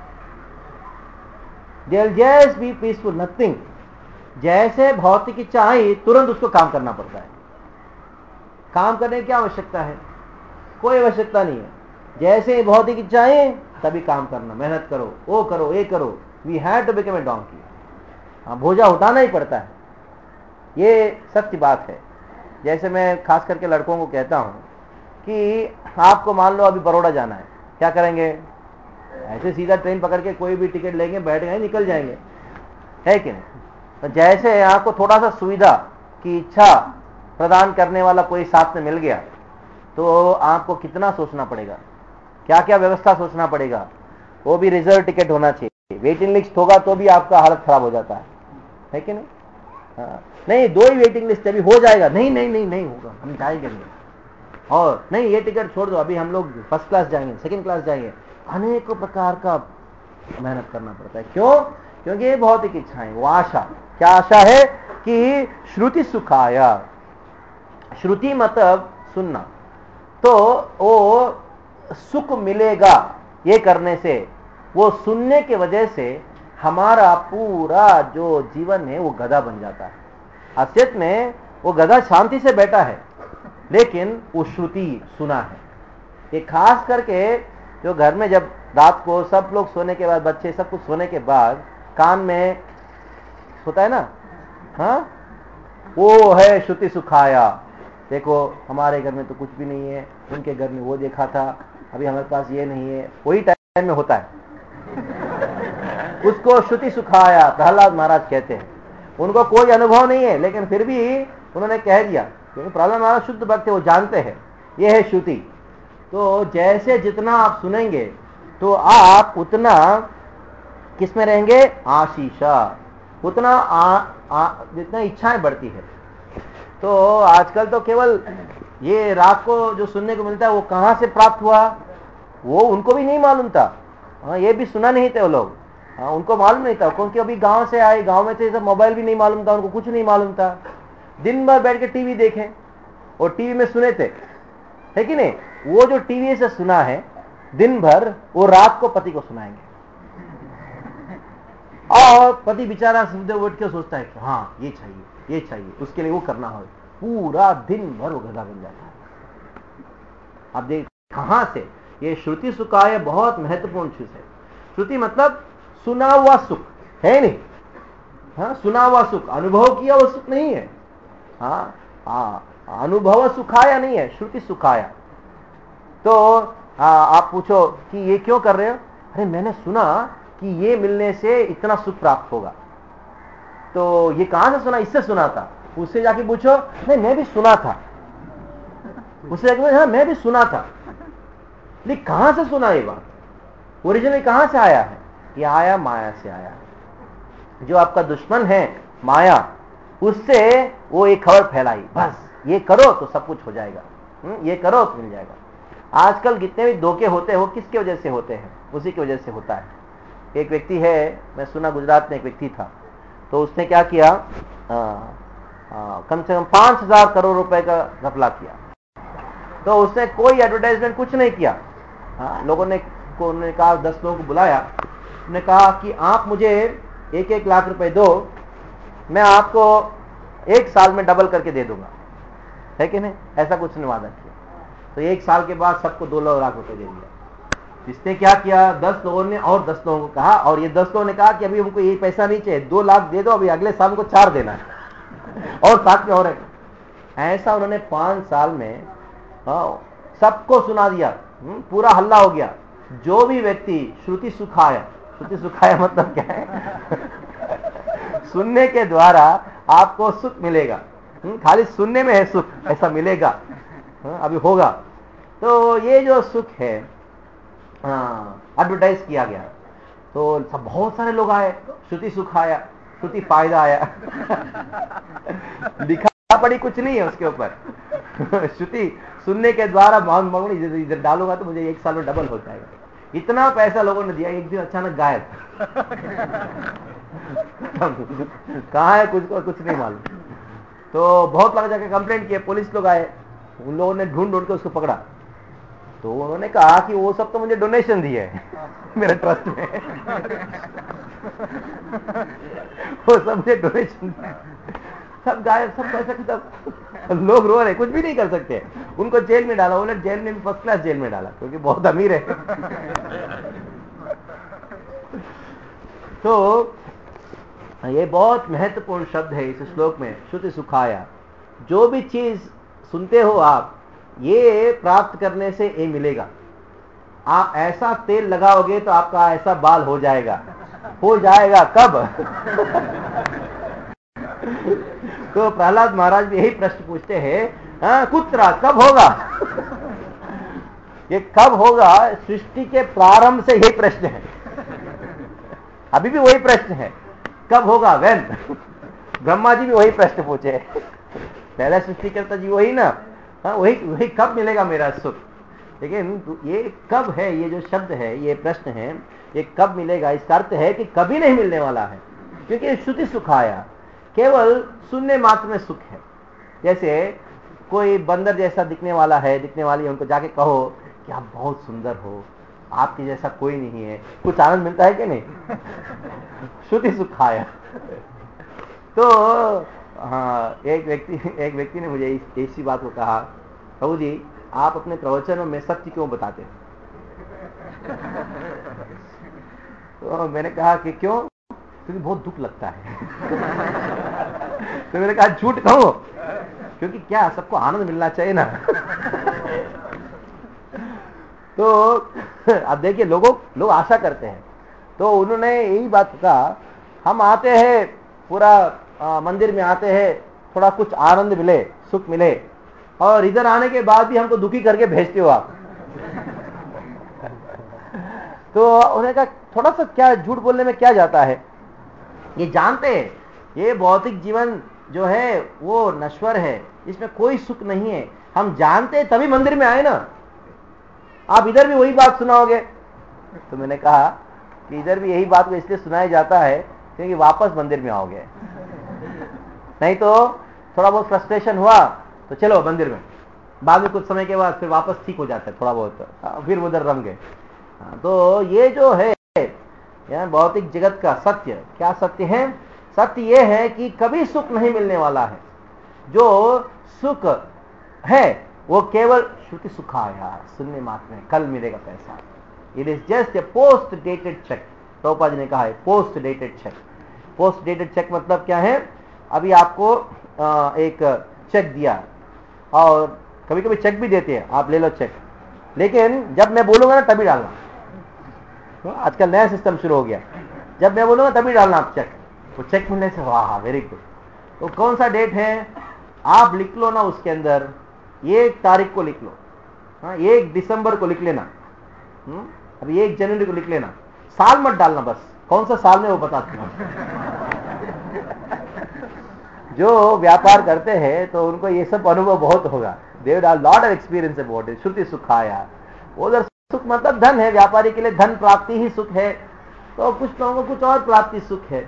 They will just be peaceful, nothing. जैसे भौतिक इच्छा आई तुरंत उसको काम करना पड़ता है। काम करने की क्या आवश्यकता है, कोई आवश्यकता नहीं है। जैसे भौतिक इच्छा आई तभी काम करना, मेहनत करो, वो करो, ये करो। We have to become a donkey, हाँ भोजा उठाना ही पड़ता है, ये सत्य बात है। जैसे मैं खास करके लड़कों को कहता हूं कि आपको मान लो अभी बड़ौदा जाना है, क्या करेंगे, ऐसे सीधा ट्रेन पकड़ के कोई भी टिकट लेंगे, बैठ गए, निकल जाएंगे, है कि नहीं। तो जैसे आपको थोड़ा सा सुविधा की इच्छा प्रदान करने वाला कोई साथ में मिल गया तो आपको कितना सोचना पड़ेगा, क्या क्या व्यवस्था सोचना पड़ेगा, वो भी रिजर्व टिकट होना चाहिए, वेटिंग लिस्ट होगा तो भी आपका हालत खराब हो जाता है, है कि नहीं। हाँ, नहीं दो ही वेटिंग लिस्ट अभी हो जाएगा, नहीं नहीं नहीं नहीं होगा, हम जाएंगे नहीं, और नहीं ये टिकट छोड़ दो, अभी हम लोग फर्स्ट क्लास जाएंगे, सेकंड क्लास जाएंगे। अनेकों प्रकार का मेहनत करना पड़ता है, क्यों, क्योंकि ये भौतिक इच्छाएं, वो आशा, क्या आशा है कि श्रुति सुखाया, श्रुति मतलब सुनना, तो वो सुख मिलेगा ये करने से, वो सुनने के वजह से हमारा पूरा जो जीवन है वो गधा बन जाता है। असलियत में वो गधा शांति से बैठा है, लेकिन वो श्रुति सुना है। ये खास करके जो घर में जब रात को सब लोग सोने के बाद, बच्चे सब कुछ सोने के बाद कान में होता है ना, हाँ वो है श्रुति सुखाया। देखो हमारे घर में तो कुछ भी नहीं है, उनके घर में वो देखा था, अभी हमारे पास ये नहीं है, वही टाइम में होता है, उसको श्रुति सुखाया प्रहलाद महाराज कहते हैं। उनको कोई अनुभव नहीं है, लेकिन फिर भी उन्होंने कह दिया, क्योंकि प्रहलाद महाराज शुद्ध भक्त है, वो जानते हैं ये है श्रुति। तो जैसे जितना आप सुनेंगे तो आप उतना किसमें रहेंगे, आशीषा, उतना आ, आ, जितना इच्छाएं बढ़ती है। तो आजकल तो केवल ये रात को जो सुनने को मिलता है वो कहां से प्राप्त हुआ, वो उनको भी नहीं मालूम था। हाँ, ये भी सुना नहीं थे वो लोग, हाँ उनको मालूम नहीं था, क्योंकि अभी गांव से आए, गांव में थे, सब मोबाइल भी नहीं मालूम था उनको, कुछ नहीं मालूम था। दिन भर बैठ के टीवी देखे और टीवी में सुने थे, है कि नहीं। वो जो टीवी से सुना है दिन भर, वो रात को पति को सुनाएंगे, और पति बेचारा सीधे उठ के सोचता है कि हाँ ये चाहिए, ये चाहिए, उसके लिए वो करना हो, पूरा दिन भर वो गधा बन जाता है। अब देख कहां से ये श्रुति सुखाय बहुत महत्वपूर्ण चीज है। श्रुति मतलब सुना हुआ सुख है नहीं, हाँ सुना हुआ सुख, अनुभव किया हुआ सुख नहीं है। हाँ हाँ, अनुभव सुखाया नहीं है, श्रुति सुखाया। तो आ, आप पूछो कि ये क्यों कर रहे हो, अरे मैंने सुना कि ये मिलने से इतना सुख प्राप्त होगा। तो ये कहां से सुना? इससे सुना था। उससे जाके पूछो, नहीं मैं भी सुना था। उससे जाके हाँ मैं भी सुना था। लेकिन कहां से सुना? ये बात ओरिजिनल कहां से आया है? ये आया माया से आया है। जो आपका दुश्मन है माया, उससे वो एक खबर फैलाई, बस ये करो तो सब कुछ हो जाएगा, ये करो तो मिल जाएगा। आजकल जितने भी धोखे होते हैं वो किसके वजह से होते हैं? उसी की वजह से होता है। एक व्यक्ति है, मैं सुना गुजरात में एक व्यक्ति था, तो उसने क्या किया, आ, आ, कम से कम पांच हजार करोड़ रुपए का घपला किया। तो उसने कोई एडवर्टाइजमेंट कुछ नहीं किया। हाँ, लोगों ने को उन्होंने कहा, दस लोगों को बुलाया, उन्होंने कहा कि आप मुझे एक एक लाख रुपए दो, मैं आपको एक साल में डबल करके दे दूंगा, है कि नहीं? ऐसा कुछ ने वादा किया। तो एक साल के बाद सबको दो लाख रुपए दे दिया। इसने क्या किया, दस लोगों ने और दस लोगों को कहा, और ये दस लोगों ने कहा कि अभी हमको ये पैसा नहीं चाहिए, दो लाख दे दो, अभी अगले साल को चार देना है और साथ में और है। ऐसा उन्होंने पांच साल में सबको सुना दिया, पूरा हल्ला हो गया। जो भी व्यक्ति श्रुति सुखाया, श्रुति सुखाया मतलब क्या है? सुनने के द्वारा आपको सुख मिलेगा, खाली सुनने में है सुख, ऐसा मिलेगा, अभी होगा। तो ये जो सुख है एडवर्टाइज किया गया, तो सब बहुत सारे लोग आए, श्रुति सुख आया, श्रुति फायदा आया। लिखा पड़ी कुछ नहीं है उसके ऊपर। श्रुति सुनने के द्वारा मांग इधर डालूंगा तो मुझे एक साल में डबल हो जाएगा। इतना पैसा लोगों ने दिया, एक दिन अचानक गायब। कहाँ है कुछ को कुछ नहीं मालूम। तो बहुत लगा जाकर कंप्लेंट किया, पुलिस लोग आए, उन लोगों ने ढूंढ ढूंढ के उसको पकड़ा। तो उन्होंने कहा कि वो सब तो मुझे डोनेशन दिए है मेरे ट्रस्ट में। वो सब मुझे डोनेशन, सब गायब, सब पैसा खत्म। लोग रो रहे, कुछ भी नहीं कर सकते। उनको जेल में डाला, उन्हें जेल में भी फर्स्ट क्लास जेल में डाला, क्योंकि बहुत अमीर है। तो ये बहुत महत्वपूर्ण शब्द है इस श्लोक में, श्रुति सुखाया। जो भी चीज सुनते हो आप, ये प्राप्त करने से ये मिलेगा। आप ऐसा तेल लगाओगे तो आपका ऐसा बाल हो जाएगा। हो जाएगा कब? तो प्रहलाद महाराज भी यही प्रश्न पूछते हैं, हाँ कुत्रा कब होगा? ये कब होगा? सृष्टि के प्रारंभ से यही प्रश्न है, अभी भी वही प्रश्न है, कब होगा? वेन। ब्रह्मा जी भी वही प्रश्न पूछे, पहला सृष्टिकर्ता जी वही ना, हाँ वही वही कब मिलेगा मेरा सुख। लेकिन ये कब है, ये जो शब्द है, ये प्रश्न है, ये कब मिलेगा, इसका अर्थ है कि कभी नहीं मिलने वाला है, क्योंकि श्रुति सुखाया, केवल सुनने मात्र में सुख है। जैसे कोई बंदर जैसा दिखने वाला है, दिखने वाली है, उनको जाके कहो कि आप बहुत सुंदर हो, आपके जैसा कोई नहीं है, कुछ आनंद मिलता है कि नहीं? श्रुति सुखाया। तो हाँ, एक व्यक्ति एक व्यक्ति ने मुझे इस ऐसी बात को कहा, प्रभु जी आप अपने प्रवचनों में सत्य क्यों बताते हैं? तो मैंने कहा कि क्यों? क्योंकि बहुत दुख लगता है। तो मैंने कहा झूठ कहो, क्योंकि क्या सबको आनंद मिलना चाहिए ना। तो अब देखिए, लोगों लोग आशा करते हैं, तो उन्होंने यही बात कहा, हम आते हैं पूरा आ, मंदिर में आते हैं, थोड़ा कुछ आनंद मिले, सुख मिले, और इधर आने के बाद भी हमको दुखी करके भेजते हो आप। तो उन्होंने कहा थोड़ा सा क्या झूठ बोलने में क्या जाता है, ये जानते हैं ये भौतिक जीवन जो है वो नश्वर है, इसमें कोई सुख नहीं है, हम जानते हैं तभी मंदिर में आए ना, आप इधर भी वही बात सुनाओगे। तो मैंने कहा कि इधर भी यही बात को इसलिए सुनाया जाता है क्योंकि वापस मंदिर में आओगे, नहीं तो थोड़ा बहुत फ्रस्ट्रेशन हुआ तो चलो मंदिर में, बाद में कुछ समय के बाद फिर वापस ठीक हो जाता है थोड़ा बहुत, फिर उधर रम गए। तो ये जो है यह भौतिक जगत का सत्य, क्या सत्य है? सत्य ये है कि कभी सुख नहीं मिलने वाला है। जो सुख है वो केवल श्रुति सुखाया, सुनने मात्र में, कल मिलेगा पैसा। It is just a post dated cheque. Prabhupada ji ने कहा है post dated cheque. Post dated cheque मतलब क्या है? अभी आपको एक चेक दिया, और कभी कभी चेक भी देते हैं, आप ले लो चेक, लेकिन जब मैं बोलूंगा ना तभी डालना। आजकल नया सिस्टम शुरू हो गया, जब मैं बोलूंगा तभी डालना आप चेक। वो चेक मिलने से वाह वेरी गुड। तो कौन सा डेट है आप लिख लो ना, उसके अंदर एक तारीख को लिख लो, हाँ एक दिसंबर को लिख लेना, हुँ? अभी एक जनवरी को लिख लेना, साल मत डालना, बस कौन सा साल में वो बता दूंगा। जो व्यापार करते हैं तो उनको ये सब अनुभव बहुत होगा, they are lot of experience about it. श्रुति सुखाया, उधर सुख मतलब धन है, व्यापारी के लिए धन प्राप्ति ही सुख है, तो कुछ लोगों को कुछ और प्राप्ति सुख है।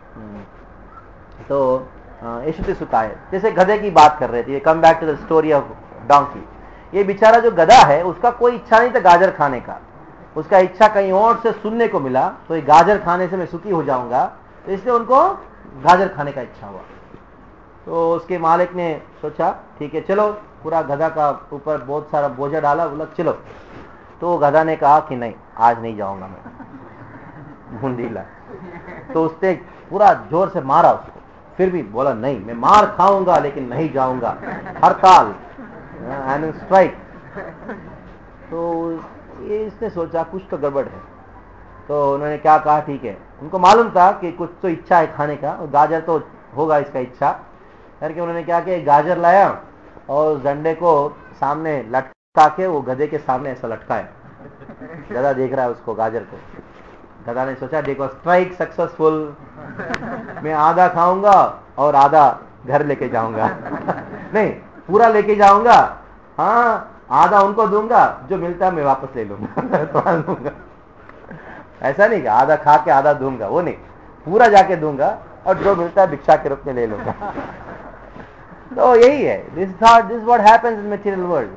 तो ये श्रुति सुखाया, जैसे गधे की बात कर रहे थे, come back to the story of donkey. ये बेचारा जो गधा है उसका कोई इच्छा नहीं था गाजर खाने का, उसका इच्छा कहीं और से सुनने को मिला, तो ये गाजर खाने से मैं सुखी हो जाऊंगा, तो इसलिए उनको गाजर खाने का इच्छा हुआ। तो उसके मालिक ने सोचा ठीक है चलो, पूरा गधा का ऊपर बहुत सारा बोझा डाला, बोला चलो। तो गधा ने कहा कि नहीं आज नहीं जाऊंगा मैं, भूंडीला। तो उसने पूरा जोर से मारा उसको, फिर भी बोला नहीं मैं मार खाऊंगा लेकिन नहीं जाऊंगा, हड़ताल एंड स्ट्राइक। तो ये इसने सोचा कुछ तो गड़बड़ है, तो उन्होंने क्या कहा ठीक है, उनको मालूम था कि कुछ तो इच्छा है खाने का, और गाजर तो होगा इसका इच्छा करके उन्होंने क्या किया, गाजर लाया और उस डंडे को सामने लटका के वो गधे के सामने ऐसा लटकाया। गधा देख रहा है उसको, गाजर को। गधा ने सोचा देखो स्ट्राइक सक्सेसफुल, मैं आधा खाऊंगा और आधा घर लेके जाऊंगा। नहीं पूरा लेके जाऊंगा, हाँ आधा उनको दूंगा, जो मिलता है मैं वापस ले लूंगा। थोड़ा दूंगा, ऐसा नहीं कि आधा खा के आधा दूंगा, वो नहीं, पूरा जाके दूंगा और जो मिलता है भिक्षा के रूप में ले लूंगा। तो यही है, this thought this what happens in material world.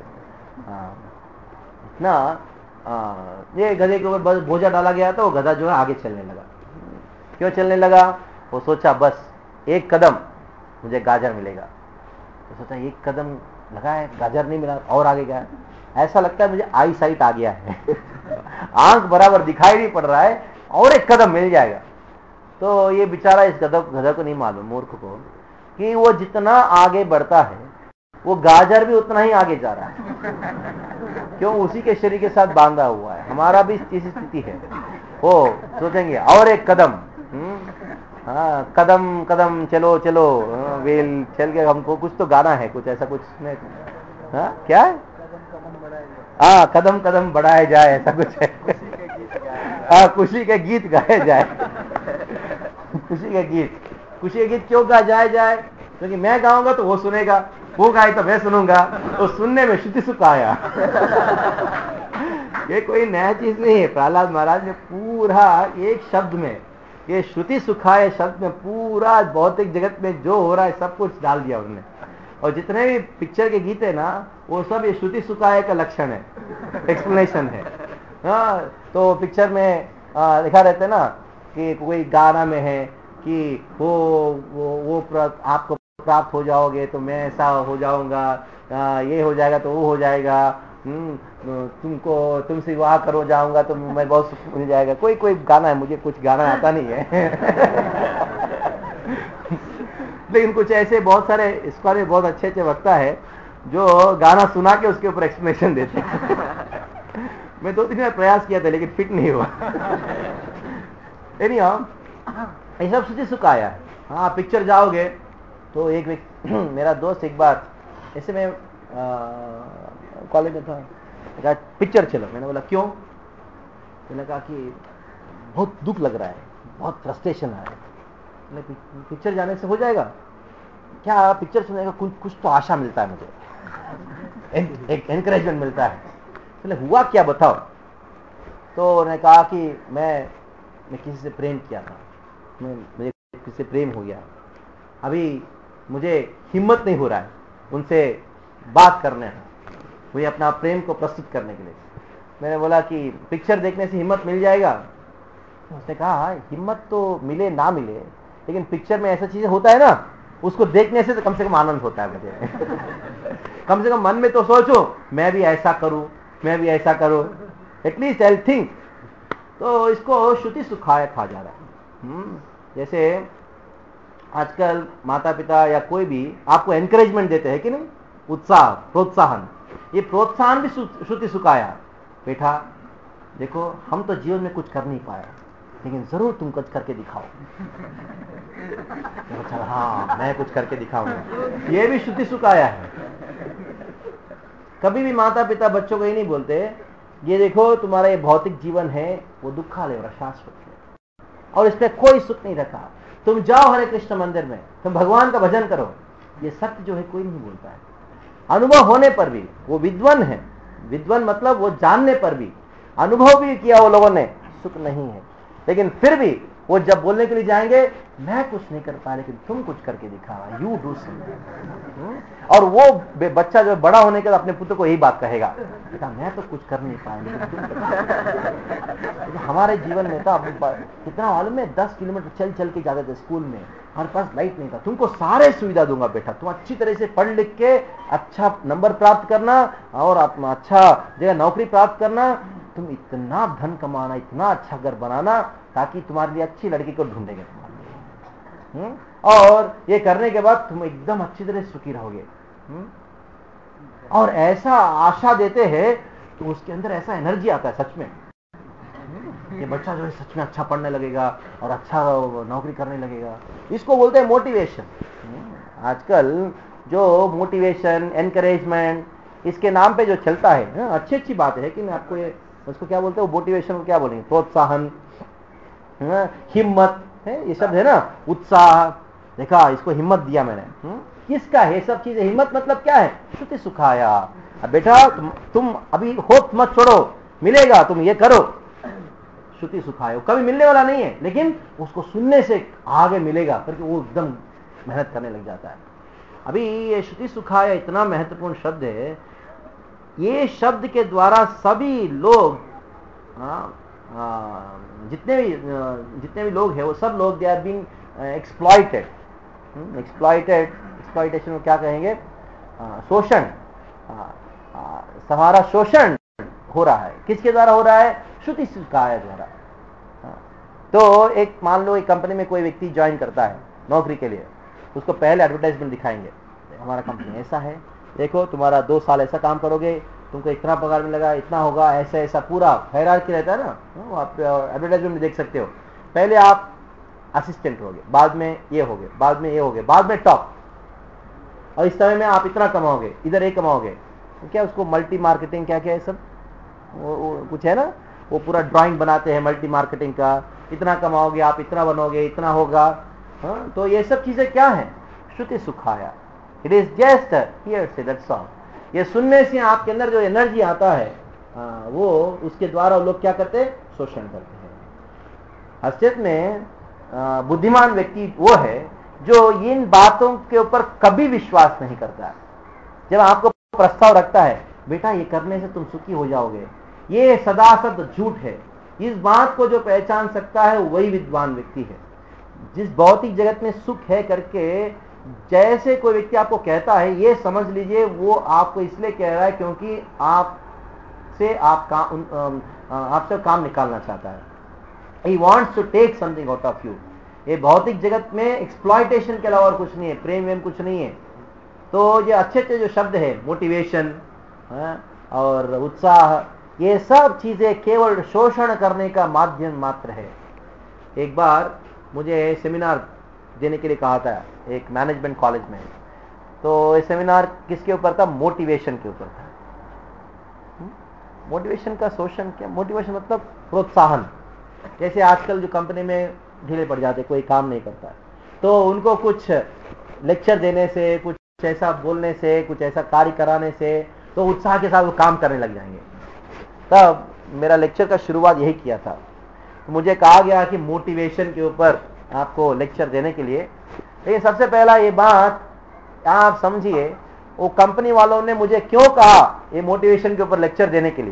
ना आ, ये गधे के ऊपर बोझा डाला गया तो गधा जो है आगे चलने लगा। क्यों चलने लगा, वो सोचा बस एक कदम मुझे गाजर मिलेगा, तो सोचा एक कदम लगा है गाजर नहीं मिला, और आगे गया, ऐसा लगता है मुझे आई साइट आ गया है। आंख बराबर दिखाई नहीं पड़ रहा है, और एक कदम मिल जाएगा। तो ये बेचारा इस गधा गधा को नहीं मालूम, मूर्ख को, कि वो जितना आगे बढ़ता है वो गाजर भी उतना ही आगे जा रहा है। क्यों, उसी के शरीर के साथ बांधा हुआ है। हमारा भी इस स्थिति है, वो सोचेंगे और एक कदम, हाँ कदम कदम चलो चलो, वेल चल के हमको कुछ तो गाना है, कुछ ऐसा कुछ नहीं, हाँ क्या है, हाँ कदम कदम बढ़ाए जाए, ऐसा कुछ है। हाँ खुशी के गीत गाए जाए। खुशी के गीत, खुशी के गीत क्यों गा जाए जाए, क्योंकि मैं गाऊंगा तो वो सुनेगा, वो गाए तो मैं सुनूंगा, तो सुनने में श्रुति सुख आया। ये कोई नया चीज नहीं है, प्रहलाद महाराज ने पूरा एक शब्द में, ये श्रुति सुखाए शब्द में पूरा भौतिक जगत में जो हो रहा है सब कुछ डाल दिया उन्होंने। और जितने भी पिक्चर के गीत है ना, वो सब ये श्रुति सुखाए का लक्षण है, एक्सप्लेनेशन है। हाँ तो पिक्चर में लिखा रहता है ना कि कोई गाना में है कि वो वो वो प्राप्त, आपको प्राप्त हो जाओगे तो मैं ऐसा हो जाऊंगा, आ, ये हो जाएगा तो वो हो जाएगा, तुमको तुमसे विवाह करो जाऊंगा तो मैं बहुत सुख मिल जाएगा। कोई कोई गाना है, मुझे कुछ गाना आता नहीं है। लेकिन कुछ ऐसे बहुत सारे इस बारे में बहुत अच्छे अच्छे वक्ता है जो गाना सुना के उसके ऊपर एक्सप्लेनेशन देते हैं। मैं दो तीन बार प्रयास किया था लेकिन फिट नहीं हुआ। एनीहाउ ये सब श्रुति सुख आया है। हाँ पिक्चर जाओगे तो एक मेरा दोस्त एक बार ऐसे में कॉलेज में था, कहा पिक्चर चलो, मैंने बोला क्यों, मैंने कहा कि बहुत दुख लग रहा है, बहुत फ्रस्ट्रेशन आ रहा है। पिक्चर जाने से हो जाएगा क्या, पिक्चर सुनने का कुछ कुछ तो आशा मिलता है मुझे, एक एनकरेजमेंट मिलता है। बोले हुआ क्या बताओ। तो उन्होंने कहा कि मैं मैं किसी से प्रेम किया था, मैं मुझे किसी से प्रेम हो गया, अभी मुझे हिम्मत नहीं हो रहा है उनसे बात करने है, मुझे अपना प्रेम को प्रस्तुत करने के लिए। मैंने बोला कि पिक्चर देखने से हिम्मत मिल जाएगा। उसने कहा हिम्मत तो मिले ना मिले, लेकिन पिक्चर में ऐसा चीजें होता है ना, उसको देखने से तो कम से कम आनंद होता है मुझे। कम से कम मन में तो सोचो मैं भी ऐसा करूं, मैं भी ऐसा करूं, एटलीस्ट आई थिंक। तो इसको श्रुति सुखाए कहा जा रहा है। जैसे आजकल माता पिता या कोई भी आपको एनकरेजमेंट देते हैं कि नहीं, उत्साह, प्रोत्साहन, ये प्रोत्साहन भी श्रुति सुखाया। बेटा देखो हम तो जीवन में कुछ कर नहीं पाया, लेकिन जरूर तुम कुछ करके दिखाओ। अच्छा, हाँ मैं कुछ करके दिखाऊंगा। ये भी श्रुति सुख आया है। कभी भी माता पिता बच्चों को ही नहीं बोलते ये देखो तुम्हारा ये भौतिक जीवन है वो दुखालय और अशाश्वत है और इस पर कोई सुख नहीं रखा। तुम जाओ हरे कृष्ण मंदिर में, तुम भगवान का भजन करो। ये सत्य जो है कोई नहीं बोलता है। अनुभव होने पर भी वो विद्वान है, विद्वान मतलब वो जानने पर भी, अनुभव भी किया वो लोगों ने, सुख नहीं है। लेकिन फिर भी वो जब बोलने के लिए जाएंगे मैं कुछ नहीं कर पाया लेकिन तुम कुछ करके दिखावा, यू डू समथिंग। और वो बच्चा जो बड़ा होने के बाद अपने पुत्र को यही बात कहेगा, बेटा मैं तो कुछ कर नहीं पाया लेकिन तुम कर। हमारे जीवन में तो कितना मालूम है, दस किलोमीटर चल चल के जाते थे स्कूल में, हमारे पास लाइट नहीं था। तुमको सारे सुविधा दूंगा बेटा, तुम अच्छी तरह से पढ़ लिख के अच्छा नंबर प्राप्त करना और अच्छा जगह नौकरी प्राप्त करना, तुम इतना धन कमाना, इतना अच्छा घर बनाना ताकि तुम्हारे लिए अच्छी लड़की को ढूंढेंगे तुम्हारे लिए, और ये करने के बाद तुम एकदम अच्छी तरह सुखी रहोगे। हुँ? और ऐसा आशा देते हैं तो उसके अंदर ऐसा एनर्जी आता है सच में। ये बच्चा जो है सच में अच्छा पढ़ने लगेगा और अच्छा नौकरी करने लगेगा। इसको बोलते हैं मोटिवेशन। आजकल जो मोटिवेशन, एनकरेजमेंट इसके नाम पे जो चलता है, अच्छी अच्छी बात है कि मैं आपको ये उसको क्या बोलते हैं, वो मोटिवेशन को क्या बोलेंगे, प्रोत्साहन, हिम्मत है, ये शब्द है ना, उत्साह। देखा इसको हिम्मत दिया मैंने, हुँ? किसका है ये सब चीजें? हिम्मत मतलब क्या है? श्रुति सुखाया। अब बेटा तुम तुम अभी होप मत छोड़ो, मिलेगा, तुम ये करो। श्रुति सुखाया कभी मिलने वाला नहीं है लेकिन उसको सुनने से आगे मिलेगा करके वो एकदम मेहनत करने लग जाता है। अभी ये श्रुति सुखाया इतना महत्वपूर्ण शब्द है। ये शब्द के द्वारा सभी लोग, हाँ, जितने भी जितने भी लोग हैं वो सब लोग they are being exploited. Exploited exploitation को क्या कहेंगे? शोषण। हमारा शोषण हो रहा है। किसके द्वारा हो रहा है? श्रुति सुखाया द्वारा। तो एक मान लो एक कंपनी में कोई व्यक्ति ज्वाइन करता है नौकरी के लिए, उसको पहले एडवर्टाइजमेंट दिखाएंगे, हमारा कंपनी ऐसा है, देखो तुम्हारा दो साल ऐसा काम करोगे, तुमको इतना पगार मिलेगा, इतना होगा, ऐसा ऐसा पूरा हायरार्की रहता है ना, आप एडवर्टाइजमेंट में देख सकते हो। पहले आप असिस्टेंट होगे, बाद में ये होगे, बाद में ये होगे, बाद में टॉप, और इस समय में आप इतना कमाओगे, इधर एक कमाओगे। तो क्या उसको मल्टी मार्केटिंग क्या क्या है सब वो, वो कुछ है ना, वो पूरा ड्राइंग बनाते हैं मल्टी मार्केटिंग का, इतना कमाओगे आप, इतना बनोगे, इतना होगा। हाँ, तो ये सब चीजें क्या है? श्रुति सुखाया। It is just hearsay that's all. ये सुनने से आपके अंदर जो एनर्जी आता है, आ, वो उसके द्वारा लोग क्या करते हैं? शोषण करते हैं। असलियत में बुद्धिमान व्यक्ति वो है जो इन बातों के ऊपर कभी विश्वास नहीं करता। जब आपको प्रस्ताव रखता है बेटा ये करने से तुम सुखी हो जाओगे, ये सदा सद झूठ है, इस बात को जो पहचान सकता है वही विद्वान व्यक्ति है। जिस भौतिक जगत में सुख है करके जैसे कोई व्यक्ति आपको कहता है, ये समझ लीजिए वो आपको इसलिए कह रहा है क्योंकि आपसे आप काम आपसे काम निकालना चाहता है। He wants to take something out of you। ये भौतिक जगत में एक्सप्लॉइटेशन के अलावा और कुछ नहीं है, प्रेम वेम कुछ नहीं है। तो ये अच्छे अच्छे जो शब्द है, मोटिवेशन और उत्साह, ये सब चीजें केवल शोषण करने का माध्यम मात्र है। एक बार मुझे सेमिनार देने के लिए कहा था एक मैनेजमेंट कॉलेज में। तो ये सेमिनार किसके ऊपर था? मोटिवेशन के ऊपर था। मोटिवेशन का शोषण क्या? मोटिवेशन मतलब प्रोत्साहन। जैसे आजकल जो कंपनी में ढीले पड़ जाते, कोई काम नहीं करता, तो उनको कुछ लेक्चर देने से, कुछ ऐसा बोलने से, कुछ ऐसा कार्य कराने से तो उत्साह के साथ वो काम करने लग जाएंगे। तब मेरा लेक्चर का शुरुआत यही किया था। तो मुझे कहा गया कि मोटिवेशन के ऊपर आपको लेक्चर देने के लिए। लेकिन सबसे पहला ये बात आप समझिए, वो कंपनी वालों ने मुझे क्यों कहा ये मोटिवेशन के ऊपर लेक्चर देने के लिए,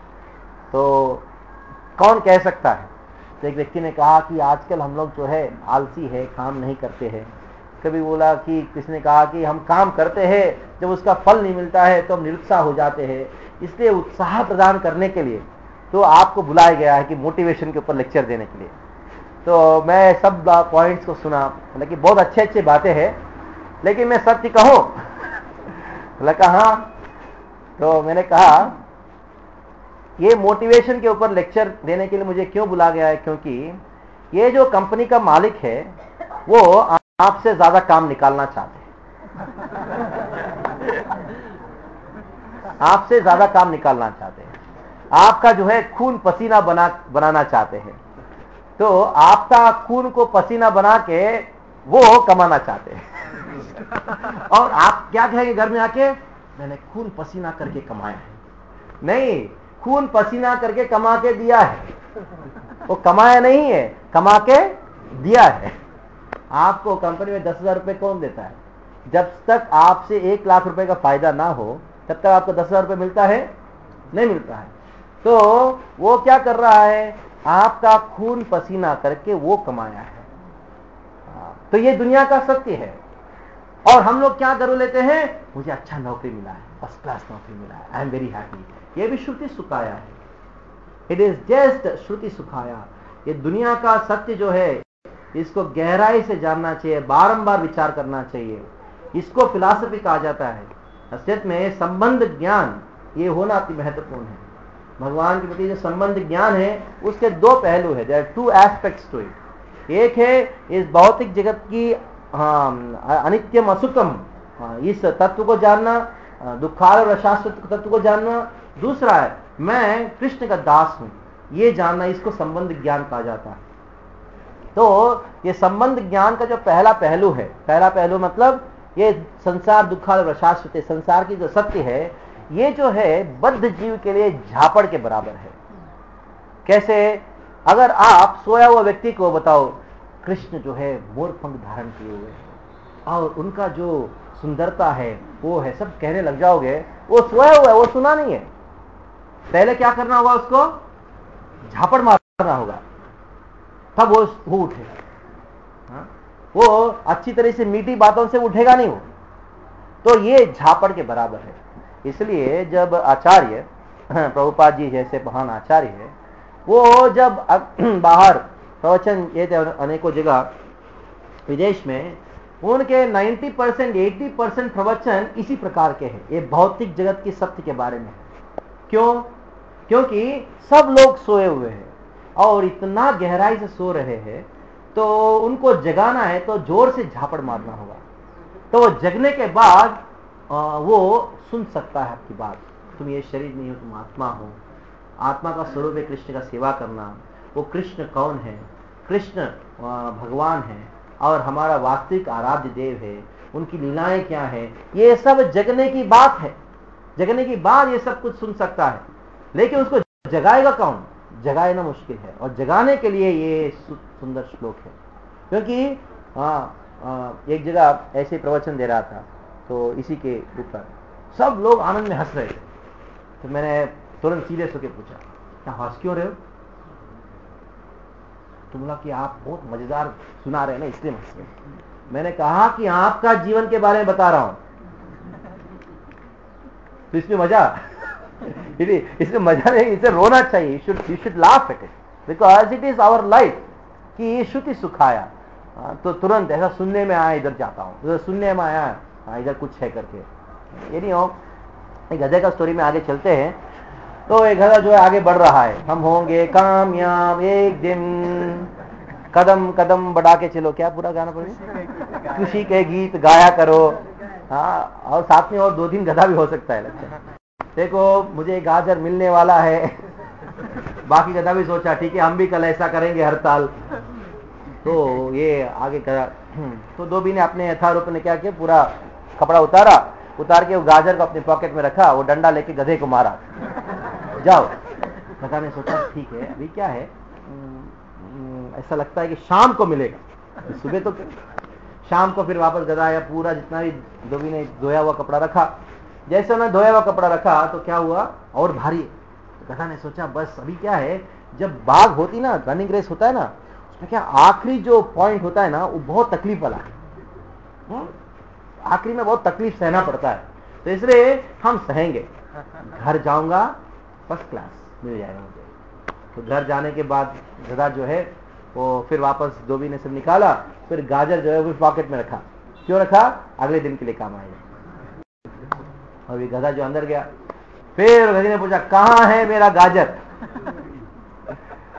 तो कौन कह सकता है? तो एक व्यक्ति ने कहा कि आजकल हम लोग जो है आलसी है, काम नहीं करते हैं। कभी बोला कि किसने कहा कि हम काम करते हैं, जब उसका फल नहीं मिलता है तो हम निरुत्साह हो जाते हैं, इसलिए उत्साह प्रदान करने के लिए तो आपको बुलाया गया है कि मोटिवेशन के ऊपर लेक्चर देने के लिए। तो मैं सब पॉइंट्स को सुना, हालांकि बहुत अच्छे अच्छे बातें हैं, लेकिन मैं सत्य कहूं बोला कहा, तो मैंने कहा ये मोटिवेशन के ऊपर लेक्चर देने के लिए मुझे क्यों बुलाया गया है, क्योंकि ये जो कंपनी का मालिक है वो आपसे ज्यादा काम निकालना चाहते हैं, आपसे ज्यादा काम निकालना चाहते हैं, आपका जो है खून पसीना बना बनाना चाहते हैं। तो आपका खून को पसीना बना के वो कमाना चाहते हैं और आप क्या कहेंगे घर में आके, मैंने खून पसीना करके कमाया है। नहीं, खून पसीना करके कमा के दिया है, वो कमाया नहीं है, कमा के दिया है। आपको कंपनी में दस हजार रुपए कौन देता है? जब तक आपसे एक लाख रुपए का फायदा ना हो तब तक आपको दस हजार रुपए मिलता है? नहीं मिलता है। तो वो क्या कर रहा है, आपका खून पसीना करके वो कमाया है। तो ये दुनिया का सत्य है। और हम लोग क्या कर लेते हैं, मुझे अच्छा नौकरी मिला है, फर्स्ट क्लास नौकरी मिला है, आई एम वेरी हैप्पी। ये भी श्रुति सुखाया है, इट इज जस्ट श्रुति सुखाया। ये दुनिया का सत्य जो है इसको गहराई से जानना चाहिए, बारंबार विचार करना चाहिए। इसको फिलॉसफी कहा जाता है। असलियत में संबंध ज्ञान ये होना अति महत्वपूर्ण है। भगवान के प्रति जो संबंध ज्ञान है उसके दो पहलू है, there are two aspects to it. एक है इस भौतिक जगत की हाँ अनित्यम असुखम, हाँ, इस तत्व को जानना, दुखाल और अशाश्वत तत्व को जानना। दूसरा है मैं कृष्ण का दास हूं, ये जानना, इसको संबंध ज्ञान कहा जाता है। तो ये संबंध ज्ञान का जो पहला पहलू है, पहला पहलू मतलब ये संसार दुखाल और अशाश्वत, संसार की जो सत्य है ये जो है बद्ध जीव के लिए झापड़ के बराबर है। कैसे? अगर आप सोया हुआ व्यक्ति को बताओ कृष्ण जो है मोर पंख धारण किए हुए हैं और उनका जो सुंदरता है वो है, सब कहने लग जाओगे, वो सोया हुआ है, वो सुना नहीं है। पहले क्या करना होगा, उसको झापड़ मारना होगा, तब वो वो उठे। हाँ? वो अच्छी तरह से मीठी बातों से उठेगा नहीं वो। तो ये झापड़ के बराबर है। इसलिए जब आचार्य प्रभुपाद जी जैसे महान आचार्य है, वो जब बाहर प्रवचन ये थे अनेकों जगह विदेश में, उनके नब्बे परसेंट अस्सी परसेंट प्रवचन इसी प्रकार के हैं, ये भौतिक जगत की सत्य के बारे में। क्यों? क्योंकि सब लोग सोए हुए हैं और इतना गहराई से सो रहे हैं, तो उनको जगाना है तो जोर से झापड़ मारना होगा। तो वो जगने के बाद वो सुन सकता है आपकी बात। तुम ये शरीर नहीं हो, तुम आत्मा हो, आत्मा का स्वरूप है कृष्ण का सेवा करना। वो कृष्ण कौन है? कृष्ण भगवान है और हमारा वास्तविक आराध्य देव है, उनकी लीलाएं क्या है, ये सब जगने की बात है। जगने की बाद ये सब कुछ सुन सकता है, लेकिन उसको जगाएगा कौन? जगाना मुश्किल है। और जगाने के लिए ये सुंदर श्लोक है। क्योंकि हाँ एक जगह ऐसे प्रवचन दे रहा था, तो इसी के ऊपर सब लोग आनंद में हंस रहे थे। तो मैंने तुरंत सीरियस होकर पूछा, क्या हंस क्यों रहे हो? तो बोला कि आप बहुत मजेदार सुना रहे हैं ना, इसलिए हंस रहे। मैंने कहा कि आपका जीवन के बारे में बता रहा हूं, तो इसमें मजा इसमें मजा नहीं, इसे रोना चाहिए। You should you should laugh at it because it is our life. कि श्रुति सुखाया, तो तुरंत ऐसा सुनने में आया, इधर जाता हूं, इधर सुनने में आया, हाँ इधर कुछ है करके। ये नहीं हो, एक गधे का स्टोरी में आगे चलते हैं। तो एक गधा जो है आगे बढ़ रहा है, हम होंगे कामयाब एक दिन, कदम कदम बढ़ा के चलो, क्या पूरा गाना पड़ेगा, खुशी के गीत गाया करो। हाँ, और साथ में और दो तीन गधा भी हो सकता है। लगता है देखो मुझे गाजर मिलने वाला है। बाकी गधा भी सोचा ठीक है हम भी कल ऐसा करेंगे हर साल। तो ये आगे करा, तो धोबी ने अपने यथारूप ने क्या किया, पूरा कपड़ा उतारा, उतार के वो गाजर को अपने पॉकेट में रखा, वो डंडा लेके गधे को मारा, जाओ। गधा ने सोचा ठीक है अभी क्या है, ऐसा लगता है कि शाम को मिलेगा, सुबह तो शाम को फिर वापस गधा आया, पूरा जितना भी धोबी ने धोया हुआ कपड़ा रखा। जैसे उन्होंने धोया हुआ कपड़ा रखा तो क्या हुआ, और भारी। तो गधा ने सोचा बस अभी क्या है, जब बाघ होती ना, रनिंग रेस होता है ना, उसमें क्या आखिरी जो पॉइंट होता है ना वो बहुत तकलीफ वाला है, आखिरी में बहुत तकलीफ सहना पड़ता है, तो इसलिए हम सहेंगे, घर जाऊंगा फर्स्ट क्लास मिल जाएगा मुझे। तो घर जाने के बाद गधा जो है वो फिर वापस धोबी ने सब निकाला, फिर गाजर जो है वो पॉकेट में रखा। क्यों रखा? अगले दिन के लिए काम आएगा। और ये गधा जो अंदर गया, फिर गधे ने पूछा कहाँ है मेरा गाजर? तो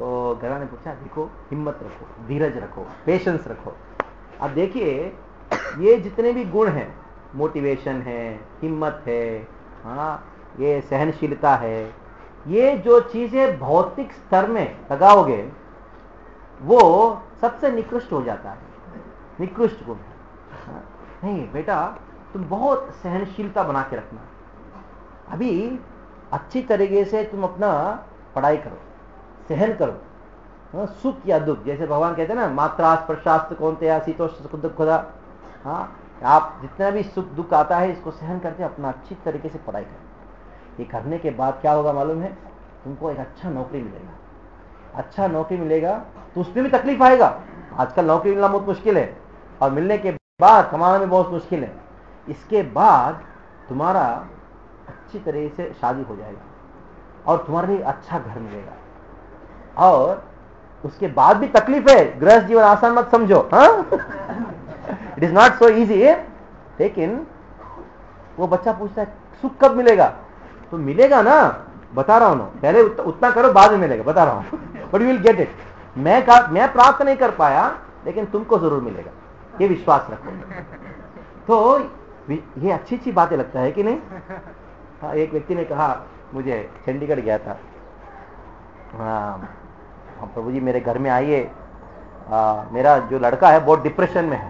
तो घरवाले ने पूछा, देखो हिम्मत रखो, धीरज रखो, पेशेंस रखो। अब देखिए ये जितने भी गुण हैं, मोटिवेशन है, हिम्मत है, हाँ, ये सहनशीलता है, ये जो चीजें भौतिक स्तर में लगाओगे वो सबसे निकृष्ट हो जाता है, निकृष्ट गुण। नहीं बेटा, तुम बहुत सहनशीलता बना के रखना। अभी अच्छी तरीके से तुम अपना पढ़ाई करो, सहन करो, हाँ, सुख या दुख, जैसे भगवान कहते हैं ना, मात्रा प्रशास्त्र कौनते या शीतोष्ण दुख खुदा। हाँ, आप जितना भी सुख दुख आता है इसको सहन करके अपना अच्छी तरीके से पढ़ाई करो। ये करने के बाद क्या होगा मालूम है, तुमको एक अच्छा नौकरी मिलेगा। अच्छा नौकरी मिलेगा तो उसमें भी तकलीफ आएगा। आजकल नौकरी मिलना बहुत मुश्किल है और मिलने के बाद कमाना भी बहुत मुश्किल है। इसके बाद तुम्हारा अच्छी तरह से शादी हो जाएगा और तुम्हारे लिए अच्छा घर मिलेगा, और उसके बाद भी तकलीफ है। गृहस्थ जीवन आसान मत समझो, हाँ, it is not so easy. लेकिन वो बच्चा पूछता है सुख कब मिलेगा, तो मिलेगा ना, बता रहा हूं ना, पहले उत, उतना करो, बाद में मिलेगा, बता रहा हूं, but you will get it. मैं का, मैं प्राप्त नहीं कर पाया, लेकिन तुमको जरूर मिलेगा, ये विश्वास रखो। तो ये अच्छी अच्छी बातें लगता है कि नहीं। हाँ, एक व्यक्ति ने कहा, मुझे चंडीगढ़ गया था, हाँ प्रभु जी मेरे घर में आइए, मेरा जो लड़का है बहुत डिप्रेशन में है।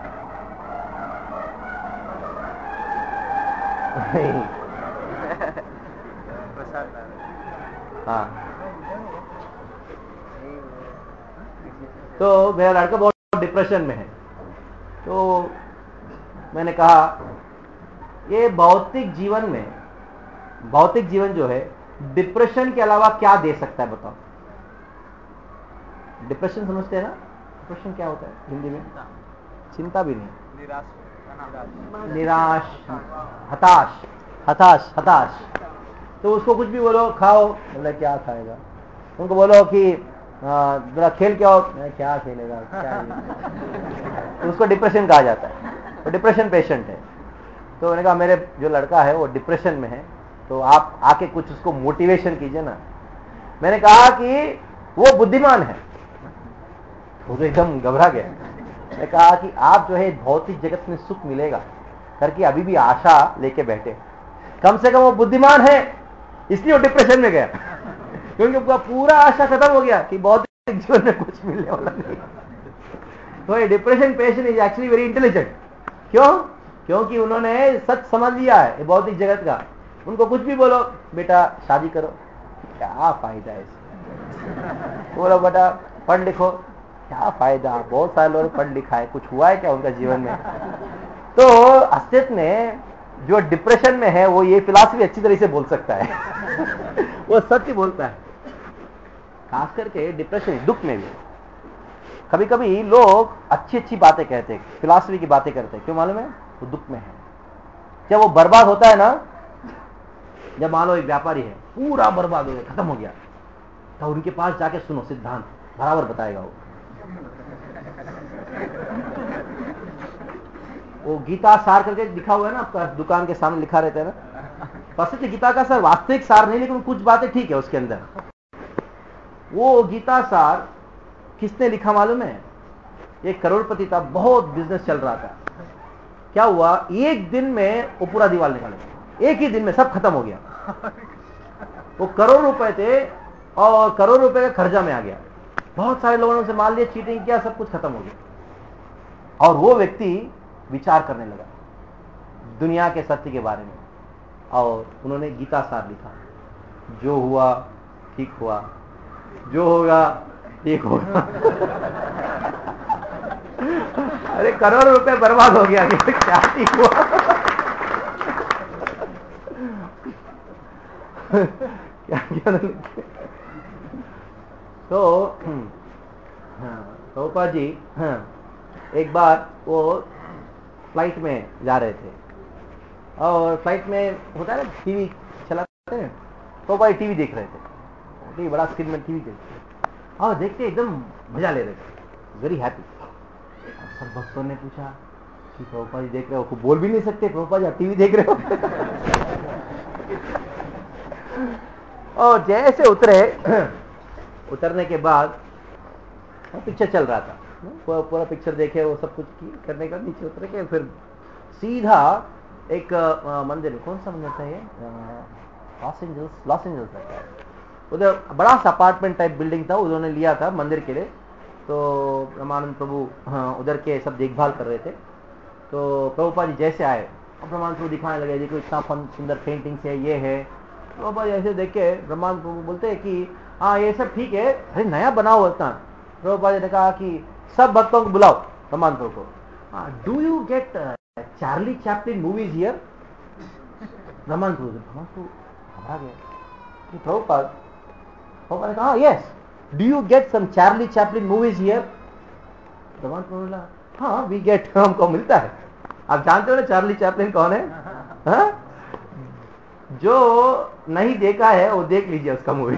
हाँ, तो मेरा लड़का बहुत डिप्रेशन में है। तो मैंने कहा ये भौतिक जीवन में, भौतिक जीवन जो है डिप्रेशन के अलावा क्या दे सकता है बताओ। डिप्रेशन समझते हैं ना, डिप्रेशन क्या होता है हिंदी में? चिंता भी नहीं, निराश, निराश, हताश, हताश, हताश। तो उसको कुछ भी बोलो, खाओ, मतलब क्या खाएगा। उनको बोलो कि जरा खेल के आओ, क्या खेलेगा, क्या तो उसको डिप्रेशन कहा जाता है। तो डिप्रेशन पेशेंट है। तो मैंने कहा मेरे जो लड़का है वो डिप्रेशन में है, तो आप आके कुछ उसको मोटिवेशन कीजिए ना। मैंने कहा कि वो बुद्धिमान है। वो तो एकदम घबरा गया। मैंने कहा कि आप जो है भौतिक जगत में सुख मिलेगा करके अभी भी आशा लेके बैठे, कम से कम वो बुद्धिमान है, इसलिए वो डिप्रेशन में गया, क्योंकि उसका पूरा आशा खत्म हो गया कि भौतिक जीवन में कुछ मिलने वाला नहीं। तो ये depression patient is actually very intelligent. क्यों? क्योंकि उन्होंने सच समझ लिया है भौतिक जगत का। उनको कुछ भी बोलो, बेटा शादी करो, क्या फायदा है इसमें, बोलो बेटा पढ़ लिखो, क्या फायदा, बहुत सारे लोग पढ़ लिखा है, कुछ हुआ है क्या उनका जीवन में। तो अस्तित्व में जो डिप्रेशन में है वो ये फिलॉसफी अच्छी तरह से बोल सकता है वो सत्य बोलता है, खास करके डिप्रेशन दुख में भी। कभी कभी लोग अच्छी अच्छी बातें कहते हैं, फिलॉसफी की बातें करते हैं, क्यों मालूम है? वो दुख में है। जब वो बर्बाद होता है ना, जब मान लो एक व्यापारी है पूरा बर्बाद हो गया, खत्म हो गया, तो उनके पास जाके सुनो, सिद्धांत बराबर बताएगा वो। वो गीता सार करके लिखा हुआ है ना, आपका दुकान के सामने लिखा रहता है ना। प्रसिद्ध गीता का सर वास्तविक सार नहीं, लेकिन कुछ बातें ठीक है उसके अंदर। वो गीता सार किसने लिखा मालूम है? एक करोड़पति था, बहुत बिजनेस चल रहा था। क्या हुआ, एक दिन में वो पूरा दीवार निकाले, एक ही दिन में सब खत्म हो गया। वो करोड़ रुपए थे और करोड़ रुपए का खर्चा में आ गया। बहुत सारे लोगों ने उसे माल लिया, चीटिंग किया, सब कुछ खत्म हो गया। और वो व्यक्ति विचार करने लगा दुनिया के सत्य के बारे में, और उन्होंने गीता सार लिखा। जो हुआ ठीक हुआ, जो होगा ठीक होगा। अरे करोड़ रुपए बर्बाद हो गया, क्या ठीक हुआ? क्या क्या तो प्रभुपाद जी हाँ, एक बार वो फ्लाइट में जा रहे थे, और फ्लाइट में होता है ना टीवी चलाते हैं, तो भाई टीवी देख रहे थे, टीवी बड़ा स्क्रीन में टीवी देखते और देखते एकदम मजा ले रहे थे, वेरी हैप्पी। सब भक्तों ने पूछा कि प्रभुपाद जी देख रहे हो, को बोल भी नहीं सकते, प्रभुपाद जी टीवी देख रहे हो। और जैसे उतरे उतरने के बाद पिक्चर चल रहा था, पूरा पिक्चर देखे, वो सब कुछ करने का, नीचे उतर के फिर सीधा एक मंदिर, कौन सा मंदिर था ये, लॉस एंजल्स लॉस एंजल्स रहता है उधर, बड़ा सा अपार्टमेंट टाइप बिल्डिंग था, उन्होंने लिया था मंदिर के लिए। तो ब्रह्मानंद प्रभु हाँ उधर के सब देखभाल कर रहे थे। तो प्रभुपाद जी जैसे आए, ब्रह्मानंद प्रभु दिखाने लगे, देखो इतना फन सुंदर पेंटिंग्स है, ये है। प्रभुपाद ऐसे देख के ब्रह्मानंद प्रभु बोलते हैं कि हाँ ये सब ठीक है, अरे नया बनाओ इतना। प्रभुपाद जी ने कहा कि सब भक्तों को बुलाओ, ब्रह्मानंद प्रभु को, do you get Charlie Chaplin movies here? Brahmananda Prabhu Brahmananda Prabhu घबरा गया। प्रभुपाद प्रभुपाद ने कहा yes, do you get some Charlie Chaplin movies here? Brahmananda Prabhu बोला हाँ वी गेट, हमको मिलता है। आप जानते हो ना चार्ली चैपलिन कौन है? हा? जो नहीं देखा है वो देख लीजिए उसका मूवी।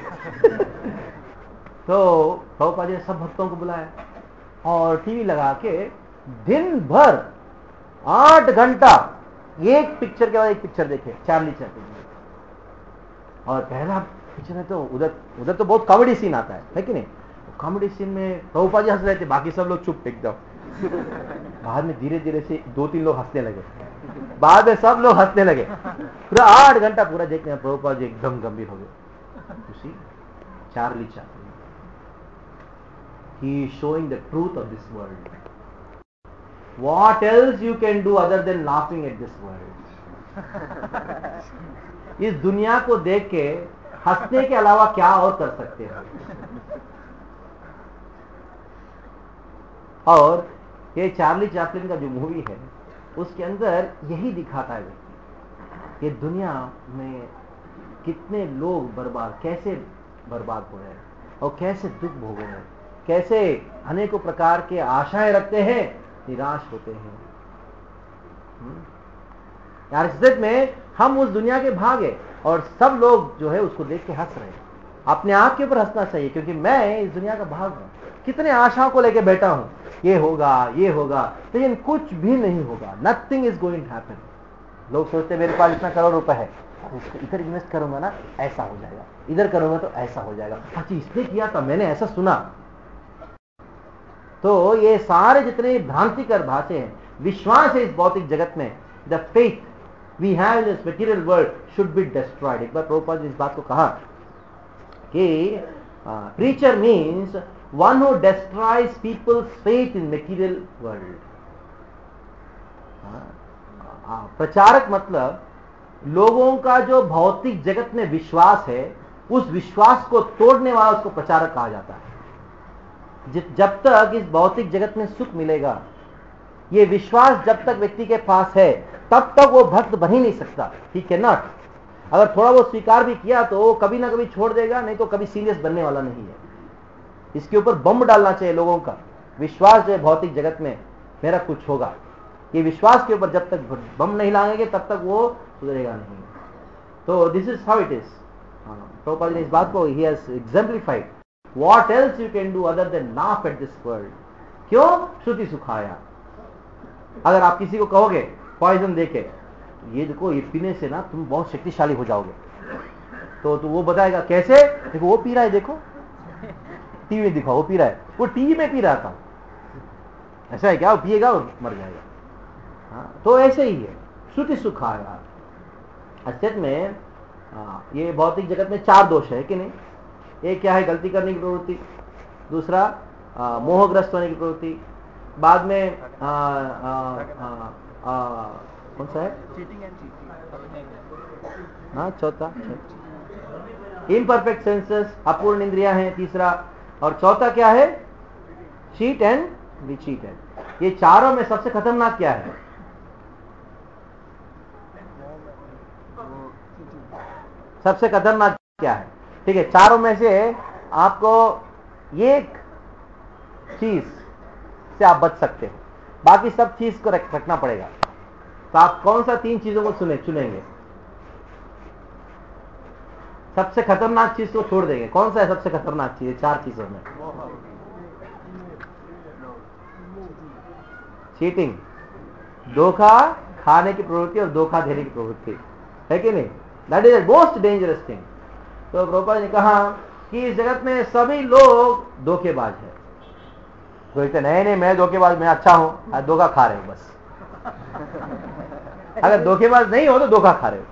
तो प्रभुपाद जी ने सब भक्तों को बुलाया और टीवी लगा के दिन भर आठ घंटा एक पिक्चर के बाद एक पिक्चर देखे चार्ली चैपलिन। और पहला पिक्चर में तो उधर उधर तो बहुत कॉमेडी सीन आता है, है कि नहीं? कॉमेडी सीन में प्रभुपाद जी हंस रहे थे, बाकी सब लोग चुप एकदम। बाद में धीरे धीरे से दो तीन लोग हंसने लगे, बाद में सब लोग हंसने लगे। पूरा आठ घंटा पूरा देखने में प्रभुपाद जी एकदम गंभीर हो गए। उसी Charlie Chaplin, he is showing the truth of this world. What else you can do other than laughing at this world? इस दुनिया को देख के हंसने के अलावा क्या और कर सकते हैं? और ये चार्ली चैपलिन का जो मूवी है उसके अंदर यही दिखाता है कि दुनिया में कितने लोग बर्बाद, कैसे बर्बाद हो रहे हैं और कैसे दुख भोग रहे हैं, कैसे अनेकों प्रकार के आशाएं रखते हैं, निराश होते हैं। यार इज्जत में हम उस दुनिया के भाग है और सब लोग जो है उसको देख के हंस रहे हैं। अपने आप के ऊपर हंसना चाहिए, क्योंकि मैं इस दुनिया का भाग हूं, कितने आशाओं को लेके बैठा हूं, ये होगा ये होगा, लेकिन कुछ भी नहीं होगा। Nothing is going to happen. लोग सोचते मेरे पास इतना करोड़ रुपए है, इधर इन्वेस्ट करूंगा ना ऐसा हो जाएगा, इधर करूंगा तो ऐसा हो जाएगा, अच्छा इसने किया था मैंने ऐसा सुना। तो ये सारे जितने भ्रांतिकर बातें हैं, विश्वास है इस भौतिक जगत में, the faith we have in this material world should be destroyed. एक बार प्रभुपाद जी इस बात को कहा कि preacher means one who destroys people's faith in material world. प्रचारक मतलब लोगों का जो भौतिक जगत में विश्वास है, उस विश्वास को तोड़ने वाला उसको प्रचारक कहा जाता है। जब तक इस भौतिक जगत में सुख मिलेगा, ये विश्वास जब तक व्यक्ति के पास है, तब तक वो भक्त बन ही नहीं सकता। He can not. अगर थोड़ा वो स्वीकार भी किया तो वो कभी ना कभी छोड़ देगा, नहीं तो कभी सीरियस बनने वाला नहीं है। इसके ऊपर बम डालना चाहिए लोगों का। विश्वास जो है भौतिक जगत में मेरा कुछ होगा, ये विश्वास के ऊपर जब तक बम नहीं लाएंगे तब तक वो सुधरेगा नहीं। तो this is how it is. Prabhupada ने इस बात को ही has exemplified. What else you can do other than laugh at this world? क्यों? श्रुति सुखाया। अगर आप किसी को कहोगे पॉइजन देके, ये देखो ये पीने से ना तुम बहुत शक्तिशाली हो जाओगे, तो तो वो बताएगा कैसे? देखो वो पी रहा है, देखो टीवी में दिखाओ वो पी रहा है, वो टीवी में पी रहा था, ऐसा है क्या? वो पिएगा और मर जाएगा। हाँ, तो ऐसे ही है, श्रुति सुखाया। असल में आ, ये भौतिक जगत में चार दोष है कि नहीं? एक क्या है? गलती करने की प्रवृत्ति, दूसरा मोहग्रस्त होने की प्रवृत्ति, बाद में आ, आ, आ, आ, कौन सा है? हाँ चौथा इम्परफेक्ट सेंसेस, अपूर्ण इंद्रिया है तीसरा, और चौथा क्या है? Cheat and be cheated. ये चारों में सबसे खतरनाक क्या है? सबसे खतरनाक क्या है? ठीक है, चारों में से आपको एक चीज से आप बच सकते हो, बाकी सब चीज को रख, रखना पड़ेगा। तो आप कौन सा तीन चीजों को चुने चुनेंगे? सबसे खतरनाक चीज को छोड़ देंगे। कौन सा है सबसे खतरनाक चीज चार चीजों में? चीटिंग, धोखा खाने की प्रवृत्ति और धोखा देने की प्रवृत्ति, है कि नहीं? That is the most dangerous thing. तो प्रभुपाद ने कहा कि इस जगत में सभी लोग धोखेबाज है। कोई कहते नहीं नहीं मैं धोखेबाज, मैं अच्छा हूं, धोखा खा रहे हो बस। अगर धोखेबाज नहीं हो तो धोखा खा रहे हो।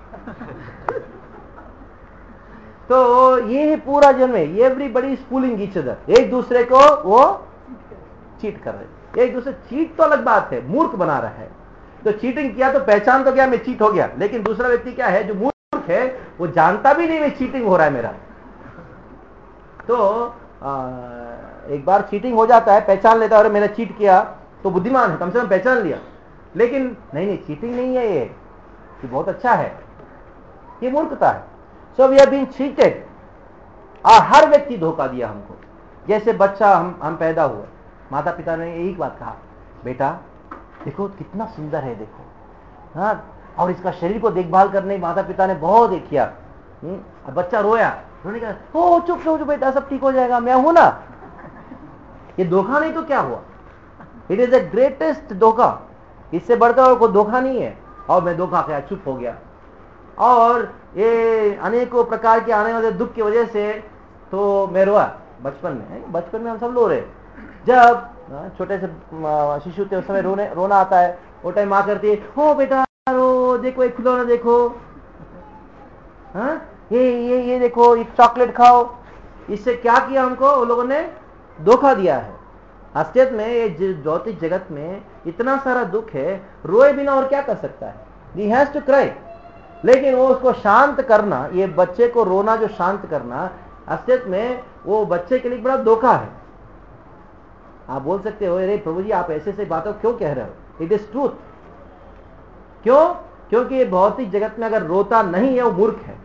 तो ये पूरा जन्म है, everybody is fooling each other, एक दूसरे को वो चीट कर रहे, एक दूसरे चीट तो अलग बात है, मूर्ख बना रहा है। तो चीटिंग किया तो पहचान तो क्या मैं चीट हो गया, लेकिन दूसरा व्यक्ति क्या है जो मूर्ख है वो जानता भी नहीं मैं चीटिंग हो रहा है मेरा। तो आ, एक बार चीटिंग हो जाता है, पहचान लेता है और मैंने चीट किया तो बुद्धिमान है, कम से कम पहचान लिया। लेकिन नहीं नहीं चीटिंग नहीं है ये, ये बहुत अच्छा है, ये मूर्खता है। So we have been cheated, और हर व्यक्ति धोखा दिया हमको। जैसे बच्चा हम हम पैदा हुए, माता पिता ने यही बात कहा, बेटा देखो कितना सुंदर है देखो, हाँ, और इसका शरीर को देखभाल करने माता पिता ने बहुत एक किया। अब बच्चा रोया, रोने का ओ चुप चुप बेटा सब ठीक हो जाएगा, मैं हूं ना। ये धोखा नहीं तो क्या हुआ? इट इज द ग्रेटेस्ट धोखा, इससे बढ़कर और कोई धोखा नहीं है। और मैं धोखा खाया, चुप हो गया, और ये अनेकों प्रकार के आने वाले दुख की वजह से तो मैं रोया बचपन में। बचपन में हम सब रो रहे, जब छोटे से शिशु थे उस समय रोने रोना आता है, वो टाइम माँ करती है हो बेटा रो, देखो एक खिलौना देखो, हाँ ये ये ये देखो एक चॉकलेट खाओ। इससे क्या किया हमको? वो लोगों ने धोखा दिया है। असलियत में ये भौतिक जगत में इतना सारा दुख है, रोए बिना और क्या कर सकता है? He has to cry. लेकिन वो उसको शांत करना, ये बच्चे को रोना जो शांत करना, असलियत में वो बच्चे के लिए बड़ा धोखा है। आप बोल सकते हो अरे प्रभु जी आप ऐसे ऐसे बातों क्यों कह रहे हो? It is truth. क्यों? क्योंकि ये भौतिक जगत में अगर रोता नहीं है वो मूर्ख है।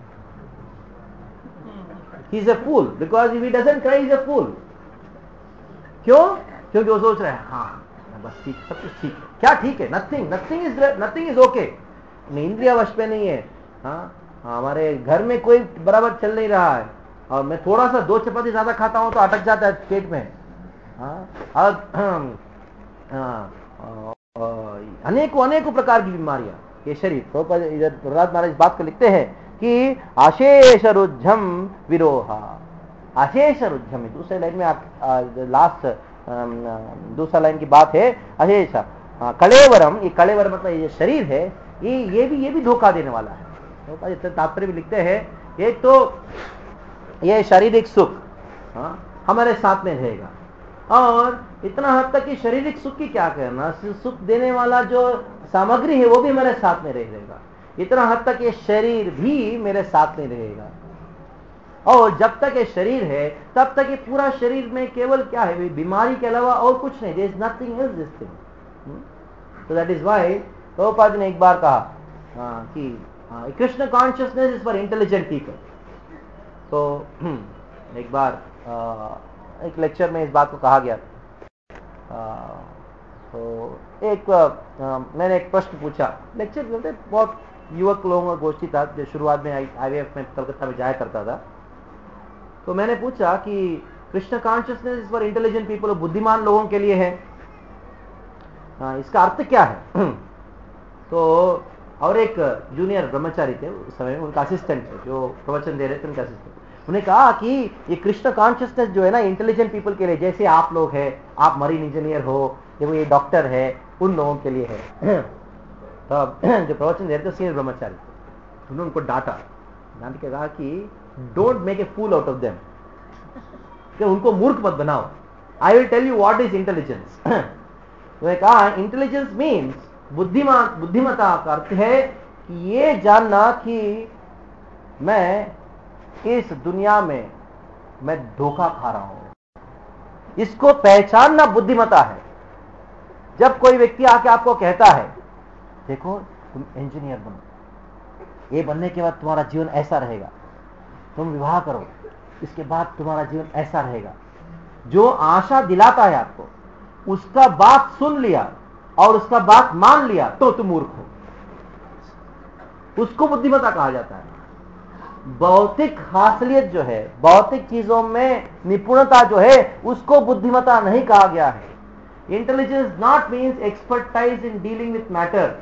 He is a fool, because if he doesn't cry he is a fool. क्यों? क्योंकि वो सोच रहा है हाँ बस ठीक, सब कुछ ठीक है। क्या ठीक है? Nothing nothing is nothing is okay. इंद्रिया वश पे नहीं है, हाँ हमारे घर में कोई बराबर चल नहीं रहा है, और मैं थोड़ा सा दो चपाती ज्यादा खाता हूं तो अटक जाता है पेट में, हाँ, अनेकों अनेकों प्रकार की बीमारियां ये शरीर। तो इधर प्रहलाद महाराज इस बात को लिखते हैं कि अशेष रुद्धम विरोहा, अशेष रुद्धम। दूसरे लाइन में आप लास्ट दूसरा लाइन की बात है अशेष कलेवरम। ये कलेवर मतलब ये शरीर है, ये ये भी ये भी धोखा देने वाला है। तो तात्पर्य भी लिखते हैं, एक तो ये शारीरिक सुख, हाँ, हमारे साथ में रहेगा, और इतना हद तक कि शारीरिक सुख की क्या कहना, सुख देने वाला जो सामग्री है वो भी मेरे साथ में रहेगा। इतना हद तक ये शरीर भी मेरे साथ में रहेगा, और जब तक ये शरीर है तब तक ये पूरा शरीर में केवल क्या है? बीमारी के अलावा और कुछ नहीं। There is nothing else this thing. तो दैट इज व्हाई प्रभुपाद ने एक बार कहा हाँ, कि Krishna consciousness is for intelligent people. तो एक बार आ, एक लेक्चर में इस बात को कहा गया। आ, तो एक आ, मैंने एक प्रश्न पूछा, लेक्चर बोलते बहुत युवक लोगों का गोष्ठी था, जो शुरुआत में आईवीएफ में कलकत्ता में जाया करता था। तो मैंने पूछा कि Krishna consciousness is for intelligent people, बुद्धिमान लोगों के लिए है, आ, इसका अर्थ क्या है? तो और एक जूनियर ब्रह्मचारी थे उस समय, उनका असिस्टेंट थे जो प्रवचन दे रहे थे, उनका असिस्टेंट, उन्हें कहा कि ये कृष्ण कॉन्शियसनेस जो है ना इंटेलिजेंट पीपल के लिए, जैसे आप लोग हैं, आप मरीन इंजीनियर हो, देखो ये डॉक्टर है, उन लोगों के लिए है। तो जो प्रवचन दे रहे थे सीनियर ब्रह्मचारी, उन्होंने उनको डांटा, डांट के कहा कि don't make a fool out of them, कि उनको मूर्ख मत बनाओ। I will tell you what is intelligence. उन्होंने कहा इंटेलिजेंस मीन्स, बुद्धिमान बुद्धिमता का अर्थ है कि ये जानना कि मैं इस दुनिया में मैं धोखा खा रहा हूं, इसको पहचानना बुद्धिमता है। जब कोई व्यक्ति आके आपको कहता है देखो तुम इंजीनियर बनो, ये बनने के बाद तुम्हारा जीवन ऐसा रहेगा, तुम विवाह करो, इसके बाद तुम्हारा जीवन ऐसा रहेगा, जो आशा दिलाता है आपको, उसका बात सुन लिया और उसका बात मान लिया तो तुम मूर्ख हो, उसको बुद्धिमता कहा जाता है। भौतिक हासिलियत जो है, भौतिक चीजों में निपुणता जो है, उसको बुद्धिमता नहीं कहा गया है। Intelligence not means expertise in dealing with matter.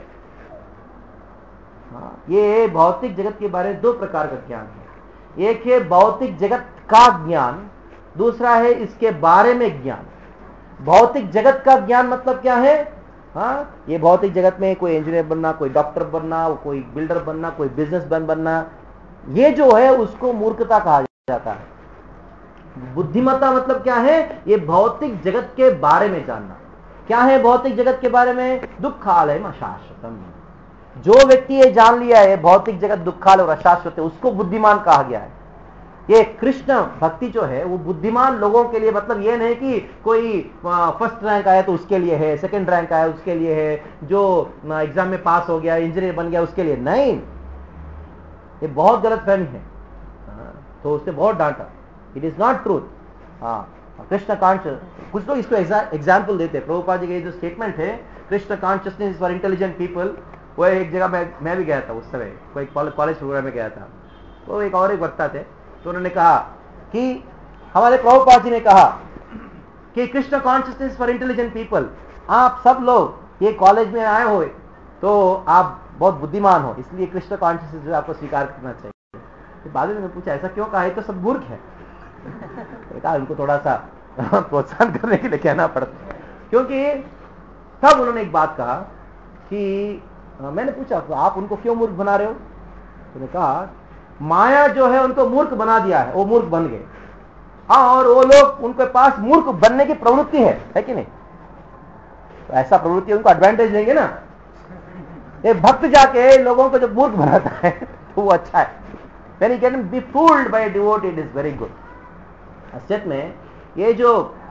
ये भौतिक जगत के बारे में दो प्रकार का ज्ञान है। एक है भौतिक जगत का ज्ञान, दूसरा है इसके बारे में ज्ञान। भौतिक जगत का ज्ञान मतलब क्या है? हाँ, ये भौतिक जगत में कोई इंजीनियर बनना, कोई डॉक्टर बनना, कोई बिल्डर बनना, कोई बिजनेसमैन बनना, ये जो है उसको मूर्खता कहा जाता है। बुद्धिमत्ता मतलब क्या है? ये भौतिक जगत के बारे में जानना। क्या है भौतिक जगत के बारे में? दुखालयम अशाश्वतम। जो व्यक्ति ये जान लिया है भौतिक जगत दुखालय और अशाश्वत है, उसको बुद्धिमान कहा गया है। ये कृष्ण भक्ति जो है वो बुद्धिमान लोगों के लिए, मतलब ये नहीं कि कोई फर्स्ट रैंक आया तो उसके लिए है, सेकंड रैंक आया उसके लिए है, जो एग्जाम में पास हो गया, इंजीनियर बन गया उसके लिए नहीं। ये बहुत गलत फहमी है। तो उसने बहुत डांटा, इट इज नॉट ट्रूथ। हाँ, कृष्ण कॉन्शियस, कुछ लोग इसको एग्जाम्पल देते हैं। प्रभुपाद जी का जो स्टेटमेंट है Krishna consciousness for intelligent people, वो एक जगह मैं मैं भी गया था उस समय, कोई कॉलेज प्रोग्राम में गया था। तो एक और एक वक्ता थे, तो उन्होंने कहा कि हमारे प्रभुपाद जी ने कहा कि Krishna consciousness for intelligent people, आप सब लोग ये कॉलेज में आए हो तो आप बहुत बुद्धिमान हो, इसलिए कृष्ण कॉन्शियसनेस जो आपको स्वीकार करना चाहिए। तो बाद में मैंने पूछा ऐसा क्यों कहा, तो सब मूर्ख है। कहा उनको थोड़ा सा प्रोत्साहन करने के लिए कहना पड़ता है, क्योंकि तब उन्होंने एक बात कहा कि मैंने पूछा तो आप उनको क्यों मूर्ख बना रहे हो? उन्होंने कहा माया जो है उनको मूर्ख बना दिया है, वो मूर्ख बन गए। हाँ, और वो लोग, उनके पास मूर्ख बनने की प्रवृत्ति है, है कि नहीं? तो ऐसा प्रवृत्ति उनको एडवांटेज लेंगे ना। ये भक्त जाके लोगों को जब मूर्ख बनाता है तो वो अच्छा है। When he can be fooled by a devotee, it is very good. असलियत में ये जो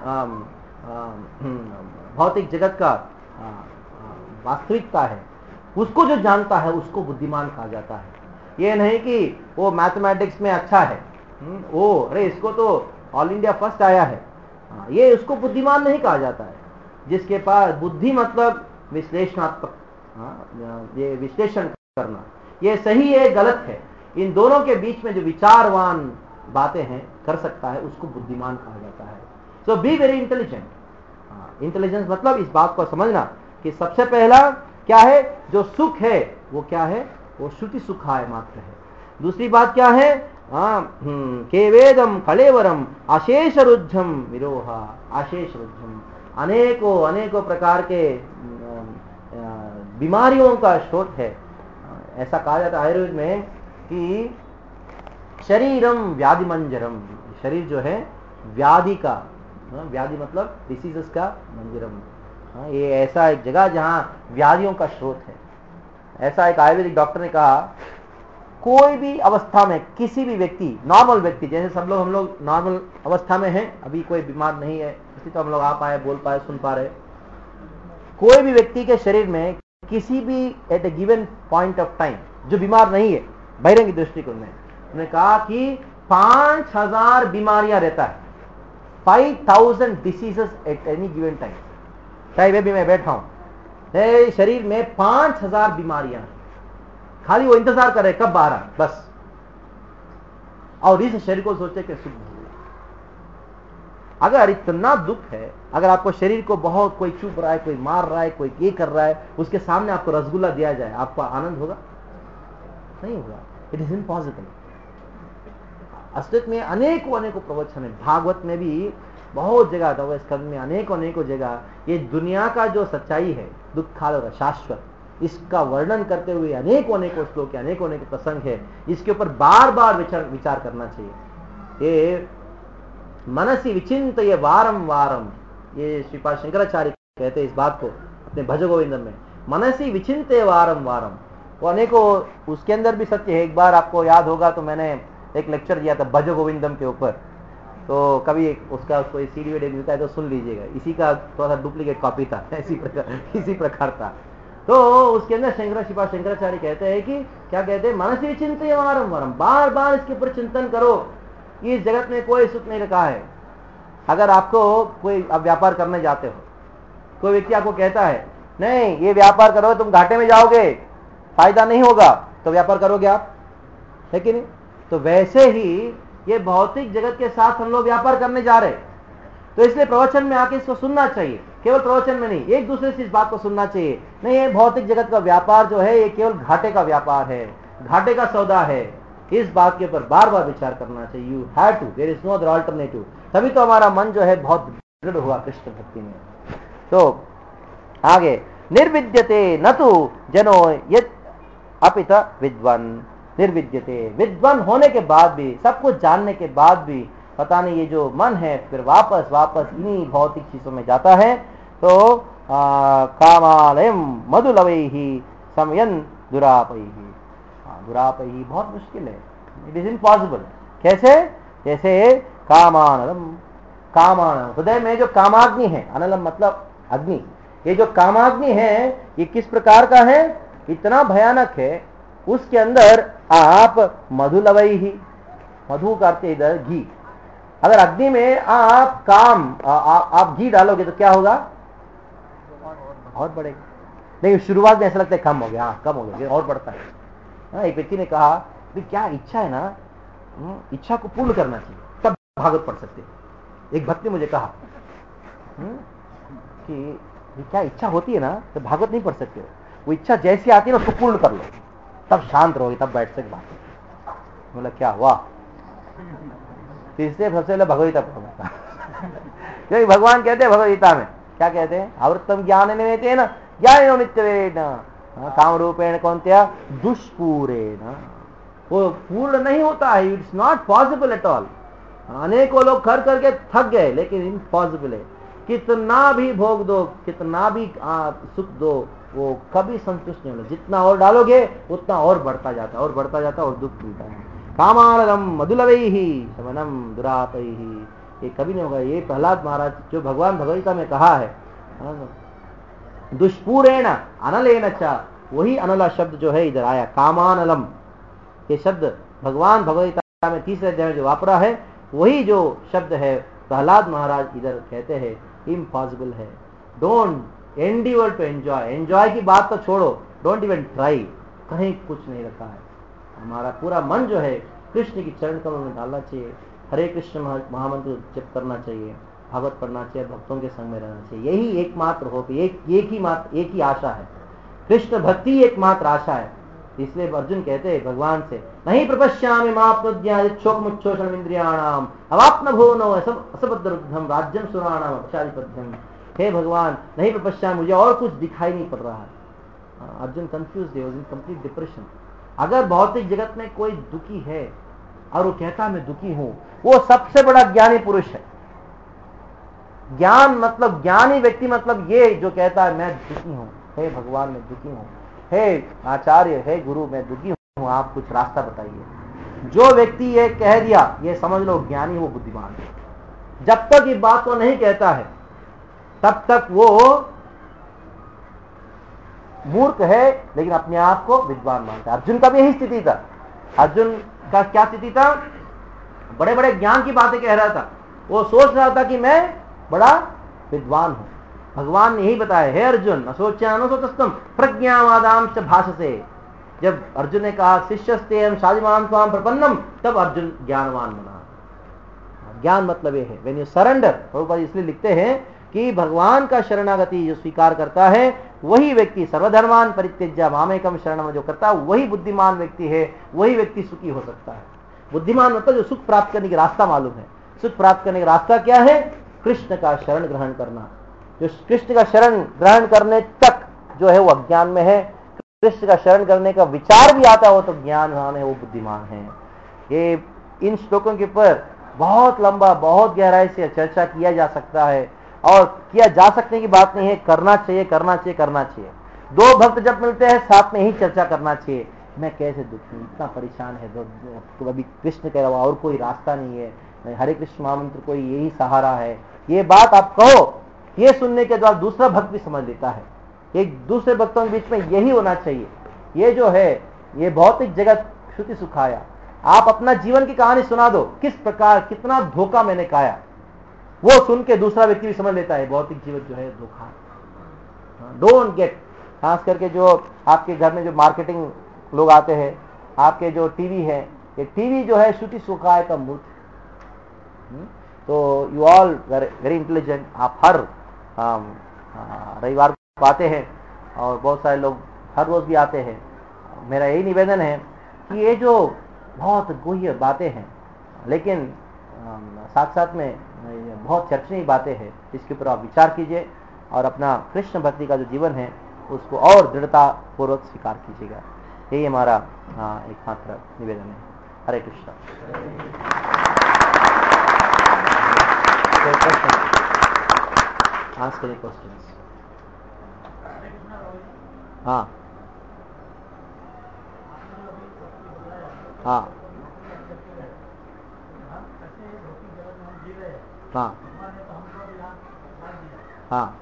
भौतिक जगत का वास्तविकता है उसको जो जानता है उसको बुद्धिमान कहा जाता है। ये नहीं कि वो मैथमेटिक्स में अच्छा है, ओ अरे इसको तो ऑल इंडिया फर्स्ट आया है, ये उसको बुद्धिमान नहीं कहा जाता है। जिसके पास बुद्धि मतलब विश्लेषणात्मक, ये विश्लेषण करना, ये सही है गलत है, इन दोनों के बीच में जो विचारवान बातें हैं कर सकता है, उसको बुद्धिमान कहा जाता है। So be very intelligent. Intelligence मतलब इस बात को समझना कि सबसे पहला क्या है, जो सुख है वो क्या है, वो श्रुति सुखाय मात्र है। दूसरी बात क्या है, केवेदम कलेवरम अशेष रुद्धम विरोहा, अशेष रुद्धम, अनेकों अनेकों प्रकार के बीमारियों का स्रोत है। ऐसा कहा जाता है आयुर्वेद में कि शरीरम व्याधि मंजरम, शरीर जो है व्याधि का, व्याधि मतलब डिसीजेस का मंजरम, ये ऐसा एक जगह जहां व्याधियों का स्रोत है। ऐसा एक आयुर्वेदिक डॉक्टर ने कहा कोई भी अवस्था में किसी भी व्यक्ति, नॉर्मल व्यक्ति, जैसे सब लोग हम लोग नॉर्मल अवस्था में हैं, अभी कोई बीमार नहीं है, इसलिए तो हम लोग आ पाए, बोल पाए, सुन पा रहे, कोई भी व्यक्ति के शरीर में किसी भी at a given point of time जो बीमार नहीं है, बहिरंग दृष्टिकोण में उन्होंने कहा कि पांच हजार बीमारियां रहता है, five thousand diseases at any given time. चाहे वे भी मैं बैठा हूं, शरीर में पांच हजार बीमारियां, खाली वो इंतजार कर रहे कब बाहर आए बस, और इस शरीर को सोचे कि सुख हो। अगर इतना दुख है, अगर आपको शरीर को बहुत कोई चुप रहा है, कोई मार रहा है, कोई ये कर रहा है, उसके सामने आपको रसगुल्ला दिया जाए, आपको आनंद होगा? नहीं होगा। It is impossible. असलियत में अनेकों अनेकों प्रवचन है, भागवत में भी बहुत जगह था, स्कंद में अनेकों अनेकों जगह ये दुनिया का जो सच्चाई है, दुखाल और अशाश्वत, इसका वर्णन करते हुए अनेकों अनेकों श्लोक, अनेकों अनेकों प्रसंग है। इसके ऊपर बार बार विचार विचार करना चाहिए। ये मनसी विचिंत ये वारम वारम, ये श्रीपाद शंकराचार्य कहते हैं इस बात को अपने भज गोविंदम में, मनसी विचिंत वारम वारम। वो अनेकों, उसके अंदर भी सत्य है। एक बार आपको याद होगा तो मैंने एक लेक्चर दिया था भज गोविंदम के ऊपर, तो कभी एक उसका कोई सीडी वीडियो मिलता है तो सुन लीजिएगा। इसी का थोड़ा सा डुप्लीकेट कॉपी था, इसी प्रकार इसी प्रकार था। तो उसके अंदर शंकर श्रीपाद शंकराचार्य कहते हैं कि क्या कहते हैं, मनसी विचिंत वारम वारम, बार बार इसके ऊपर चिंतन करो। इस जगत में कोई सुख नहीं रखा है। अगर आपको कोई, आप व्यापार करने जाते हो, कोई व्यक्ति आपको कहता है नहीं ये व्यापार करो तुम घाटे में जाओगे, फायदा नहीं होगा, तो व्यापार करोगे आप, है कि नहीं? तो वैसे ही ये भौतिक जगत के साथ हम लोग व्यापार करने जा रहे, तो इसलिए प्रवचन में आके इसको सुनना चाहिए। केवल प्रवचन में नहीं, एक दूसरे से इस बात को सुनना चाहिए। नहीं, ये भौतिक जगत का व्यापार जो है ये केवल घाटे का व्यापार है, घाटे का सौदा है, इस बात के ऊपर बार बार विचार करना चाहिए। You have to, there is no other alternative. तभी तो हमारा मन जो है बहुत दृढ़ हुआ कृष्ण भक्ति में। तो आगे, निर्विद्यते न तो जनो यद अपित विद्वान। निर्विद्यते, विद्वान होने के बाद भी, सब कुछ जानने के बाद भी पता नहीं ये जो मन है फिर वापस वापस इन्हीं भौतिक चीजों में जाता है। तो कामालयम मधुलवैहि समयन दुरापैहि। दुरापैहि बहुत मुश्किल है, इट इज इम्पॉसिबल। कैसे? जैसे कामानलम, कामान हृदय में जो कामाग्नि है, अनलम मतलब अग्नि, ये जो कामाग्नि है ये किस प्रकार का है? इतना भयानक है। उसके अंदर आप मधुलवई ही, मधु करते इधर घी, अगर अग्नि में आप काम आ, आ, आप घी डालोगे तो क्या होगा? और बढ़ेगा। नहीं, शुरुआत में ऐसा लगता है कम हो गया, हाँ कम हो गया, और बढ़ता है। हाँ, एक व्यक्ति ने कहा कि क्या इच्छा है ना, इच्छा को पूर्ण करना चाहिए तब भागवत पढ़ सकते हैं। एक भक्त ने मुझे कहा कि क्या इच्छा होती है ना तो भागवत नहीं पढ़ सकते हो, वो इच्छा जैसी आती है ना उसको पूर्ण कर लो तब शांत रहोगे, तब बैठ सकते बात। बोला क्या हुआ? तीसरे सबसे पहले भगवदगीता पढ़ूंगा क्योंकि भगवान कहते हैं भगवदगीता में, क्या कहते हैं? आवृत्तम ज्ञान निवेते है ना, ज्ञान नित्यवेन काम रूपेण कौन्त्या दुष्पूरेण। वो पूर्ण नहीं होता है, it's not possible at all. अनेकों लोग कर करके थक गए, लेकिन इम्पॉसिबल है। कितना भी भोग दो, कितना भी सुख दो, वो कभी संतुष्ट नहीं होगा। जितना और डालोगे उतना और बढ़ता जाता और बढ़ता जाता और दुख मिलता है। कामानलम मधुलवैहि समनम दुरापैहि, ये कभी नहीं होगा। ये प्रहलाद महाराज जो भगवान भगवदगीता में कहा है दुष्पूरेण अनलेन च, वही अनला शब्द जो है इधर आया। कामानलम ये शब्द भगवान भगवदगीता में तीसरे अध्याय में जो वापरा है, वही जो शब्द है प्रहलाद महाराज इधर कहते हैं इम्पॉसिबल है। Don't endeavour to enjoy, enjoy की बात तो छोड़ो, डोंट इवन ट्राई, कहीं कुछ नहीं रखा है। हमारा पूरा मन जो है कृष्ण की चरण कमल में डालना चाहिए, हरे कृष्ण महामंत्र जप करना चाहिए, भागवत पढ़ना चाहिए, भक्तों के संग में रहना चाहिए। यही एकमात्र हो, एक एक ही मात्र एक ही आशा है, कृष्ण भक्ति एकमात्र आशा है। इसलिए अर्जुन कहते हैं भगवान से, नहीं प्रपश्यामि माप्नुद्याशोकमुच्छोषण इंद्रियाणाम अवाप्न भुवनो असबद्धम राज्यम सुराणाम अक्षाधिपत्यम। हे भगवान, नहीं प्रपश्यामि, मुझे और कुछ दिखाई नहीं पड़ रहा है। अर्जुन कंफ्यूज है, इन कंप्लीट डिप्रेशन। अगर भौतिक जगत में कोई दुखी है और वो कहता मैं दुखी हूं, वो सबसे बड़ा ज्ञानी पुरुष है। ज्ञान मतलब ज्ञानी व्यक्ति मतलब ये जो कहता है मैं दुखी हूं, हे भगवान मैं दुखी हूं, हे आचार्य, हे गुरु मैं दुखी हूं, आप कुछ रास्ता बताइए। जो व्यक्ति ये कह दिया ये समझ लो ज्ञानी, वो बुद्धिमान है। जब तक ये बात वो नहीं कहता है तब तक वो मूर्ख है, लेकिन अपने आप को विद्वान मानता है। अर्जुन का भी यही स्थिति था। अर्जुन का क्या स्थिति था? बड़े बड़े ज्ञान की बातें कह रहा था, वो सोच रहा था कि मैं बड़ा विद्वान हूं। भगवान ने यही बताया, हे अर्जुन असोच्यानुसोतस्तम प्रज्ञावादांश भाषसे। जब अर्जुन ने कहा शिष्यस्तेयं शादिमां त्वां प्रपन्नम, तब अर्जुन ज्ञानवान बना। ज्ञान मतलब ये है व्हेन यू सरेंडर। प्रभुपाद इसलिए लिखते हैं कि भगवान का शरणागति जो स्वीकार करता है वही व्यक्ति सर्वधर्मान परित्यज्य मामेकम शरणम जो करता है वही बुद्धिमान व्यक्ति है, वही व्यक्ति सुखी हो सकता है। बुद्धिमान मतलब जो सुख प्राप्त करने का रास्ता मालूम है। सुख प्राप्त करने का रास्ता क्या है? कृष्ण का शरण ग्रहण करना। जो कृष्ण का शरण ग्रहण करने तक जो है वो अज्ञान में है, कृष्ण का शरण करने का विचार भी आता हो तो ज्ञानवान है, वो बुद्धिमान है। ये इन श्लोकों के ऊपर बहुत लंबा बहुत गहराई से चर्चा किया जा सकता है, और किया जा सकने की बात नहीं है, करना चाहिए करना चाहिए करना चाहिए। दो भक्त जब मिलते हैं साथ में ही चर्चा करना चाहिए, मैं कैसे दुखी हूं, इतना परेशान है, तो अभी कृष्ण के अलावा और कोई रास्ता नहीं है, हरे कृष्ण महामंत्र कोई यही सहारा है। ये बात आप कहो, ये सुनने के बाद दूसरा भक्त भी समझ लेता है। एक दूसरे भक्तों के बीच में यही होना चाहिए। ये जो है ये भौतिक जगत श्रुति सुखाया, आप अपना जीवन की कहानी सुना दो, किस प्रकार कितना धोखा मैंने खाया, वो सुन के दूसरा व्यक्ति भी समझ लेता है भौतिक जीवन जो है धोखा। डोंट गेट, खास करके जो आपके घर में जो मार्केटिंग लोग आते हैं, आपके जो टीवी है, ये टीवी जो है श्रुति सुखाय का मूर्त। तो यू ऑल वेरी इंटेलिजेंट, आप हर रविवार को आते हैं और बहुत सारे लोग हर रोज भी आते हैं। मेरा यही निवेदन है कि ये जो बहुत गुह्य बातें हैं, लेकिन साथ साथ में बहुत चर्चनीय बातें हैं। इसके ऊपर आप विचार कीजिए और अपना कृष्ण भक्ति का जो जीवन है उसको और दृढ़ता पूर्वक स्वीकार कीजिएगा। यही हमारा एकमात्र निवेदन है। Hare Krishna. Ask any questions. हाँ हाँ हाँ हाँ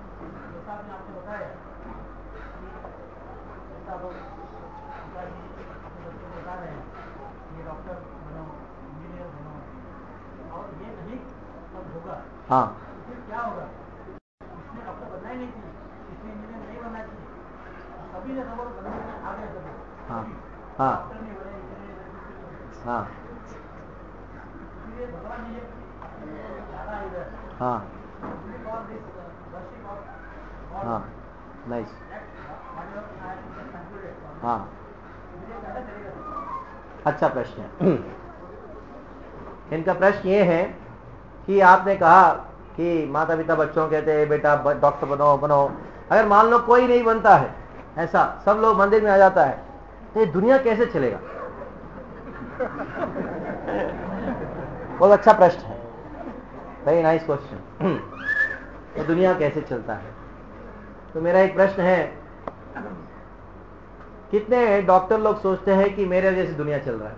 हाँ क्या होगा? इसने डॉक्टर बनना ही नहीं चाहिए, इसने इंजीनियर नहीं बनना चाहिए, सभी ने खबर बनने में आ गए सभी। हाँ हाँ डॉक्टर नहीं बने, इंजीनियर हाँ इसलिए भगवान ने ये ज्यादा इधर हाँ वर्षिप ऑफ हाँ नाइस हाँ अच्छा प्रश्न है। इनका प्रश्न ये है कि आपने कहा कि माता पिता बच्चों कहते हैं बेटा डॉक्टर बनो बनो, अगर मान लो कोई नहीं बनता है, ऐसा सब लोग मंदिर में आ जाता है, तो ये दुनिया कैसे चलेगा? बहुत अच्छा प्रश्न है, वेरी नाइस क्वेश्चन। तो दुनिया कैसे चलता है? तो मेरा एक प्रश्न है, कितने डॉक्टर लोग सोचते हैं कि मेरे वजह से दुनिया चल रहा है?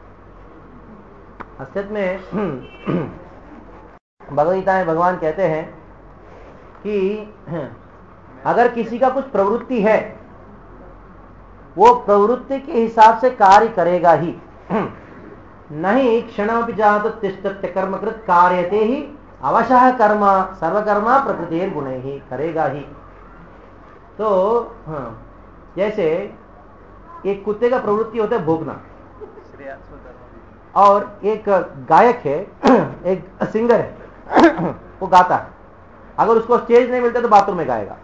असलियत में भगवद गीता में भगवान कहते हैं कि अगर किसी का कुछ प्रवृत्ति है, वो प्रवृत्ति के हिसाब से कार्य करेगा ही, नहीं क्षणमपि जातु तिष्ठत्य कर्मकृत कार्यते ही अवशः कर्म सर्वकर्मा प्रकृति गुणे ही, करेगा ही। तो हाँ, जैसे एक कुत्ते का प्रवृत्ति होता है भोंकना, और एक गायक है, एक सिंगर है, वो गाता है, अगर उसको स्टेज नहीं मिलता तो बाथरूम में गाएगा,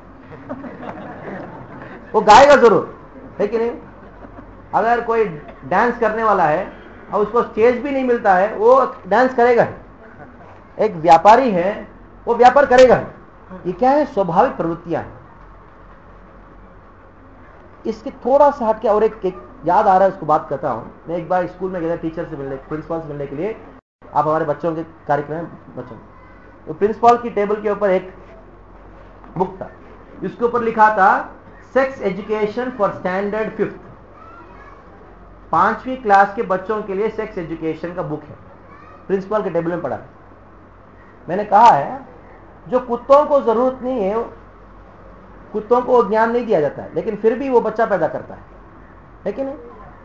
वो गाएगा जरूर, है कि नहीं? अगर कोई डांस करने वाला है और उसको स्टेज भी नहीं मिलता है, वो डांस करेगा ही। एक व्यापारी है, वो व्यापार करेगा ही। ये क्या है? स्वाभाविक प्रवृत्तियां हैं। इसके थोड़ा सा हटके और एक, एक याद आ रहा है, उसको बात करता हूं। मैं एक बार स्कूल में गया टीचर से मिलने, प्रिंसिपल से मिलने के लिए। आप हमारे बच्चों के कार्यक्रम में बच्चों, तो प्रिंसिपल की टेबल के ऊपर एक बुक था, इसके ऊपर लिखा था sex education for standard fifth, पांचवी क्लास के बच्चों के लिए सेक्स एजुकेशन का बुक है, प्रिंसिपल के टेबल में पड़ा। मैंने कहा है जो कुत्तों को जरूरत नहीं है, कुत्तों को ज्ञान नहीं दिया जाता है, लेकिन फिर भी वो बच्चा पैदा करता है, है कि नहीं?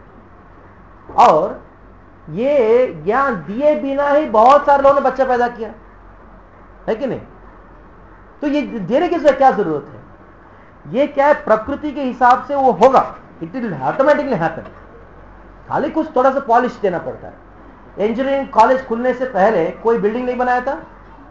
और ये ज्ञान दिए बिना ही बहुत सारे लोगों ने बच्चा पैदा किया, है कि नहीं? तो ये देने की क्या जरूरत है? ये क्या है? प्रकृति के हिसाब से वो होगा, इट विल ऑटोमेटिकली हैपन। खाली कुछ थोड़ा सा पॉलिश देना पड़ता है। इंजीनियरिंग कॉलेज खुलने से पहले कोई बिल्डिंग नहीं बनाया था?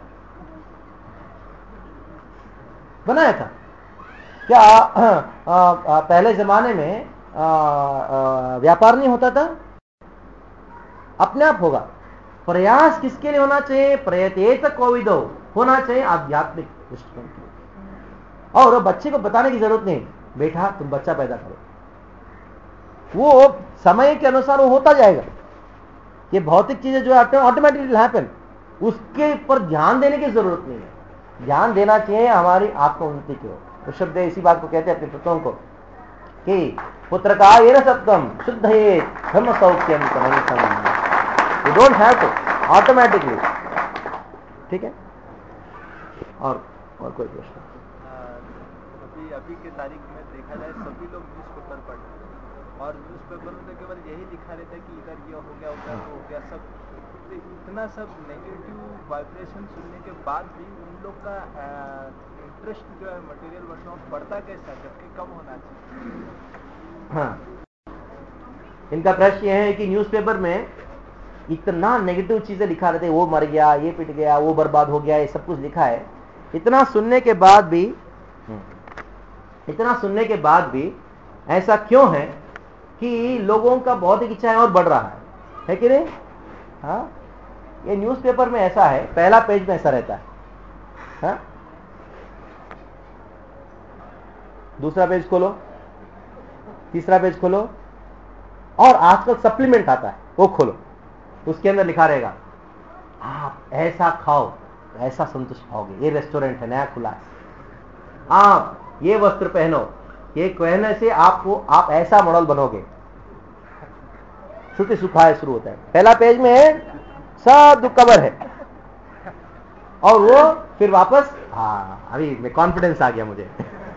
बनाया था क्या? आ, आ, आ, पहले जमाने में आ, आ, व्यापार नहीं होता था? अपने आप होगा। प्रयास किसके लिए होना चाहिए? प्रयतेत कोविदो, होना चाहिए आध्यात्मिक दृष्टिकोण के लिए। और बच्चे को बताने की जरूरत नहीं, बेटा तुम बच्चा पैदा करो, वो समय के अनुसार वो होता जाएगा। ये भौतिक चीजें जो है ऑटोमेटिकली हैपन, उसके ऊपर ध्यान देने की जरूरत नहीं है। ध्यान देना चाहिए हमारी आत्म उन्नति की ओर। तो शब्द इसी बात को कहते हैं अपने पुत्रों को कि पुत्र का ये सत्यम शुद्ध है धर्म सौख्यम, you don't have to, automatically. ठीक है? और और कोई प्रश्न? अभी अभी के तारीख में देखा जाए सभी लोग न्यूज़पेपर पढ़ते हैं, और न्यूज़पेपर में तो केवल यही लिखा रहता है कि इधर ये हो गया उधर वो हो गया, सब तो इतना सब नेगेटिव वाइब्रेशन सुनने के बाद भी उन लोग का इंटरेस्ट जो है मटेरियल वर्ल्ड में बढ़ता कैसा, जबकि कम होना चाहिए। हाँ, इनका प्रश्न यह है कि न्यूज़पेपर में इतना नेगेटिव चीजें लिखा रहते हैं, वो मर गया, ये पिट गया, वो बर्बाद हो गया, ये सब कुछ लिखा है। इतना सुनने के बाद भी इतना सुनने के बाद भी ऐसा क्यों है कि लोगों का भौतिक इच्छाएं और बढ़ रहा है? है कि नहीं? हाँ, ये न्यूज़पेपर में ऐसा है, पहला पेज में ऐसा रहता है, हाँ? दूसरा पेज खोलो, तीसरा पेज खोलो, और आजकल सप्लीमेंट आता है, वो खोलो, उसके अंदर लिखा रहेगा आप ऐसा खाओ ऐसा संतुष्ट पाओगे, ये रेस्टोरेंट है, नया खुला है, आप ये वस्त्र पहनो, ये कहने से आपको आप ऐसा मॉडल बनोगे। श्रुति सुखाए शुरू होता है, पहला पेज में सब दुख खबर है, और वो फिर वापस, हाँ अभी मैं कॉन्फिडेंस आ गया मुझे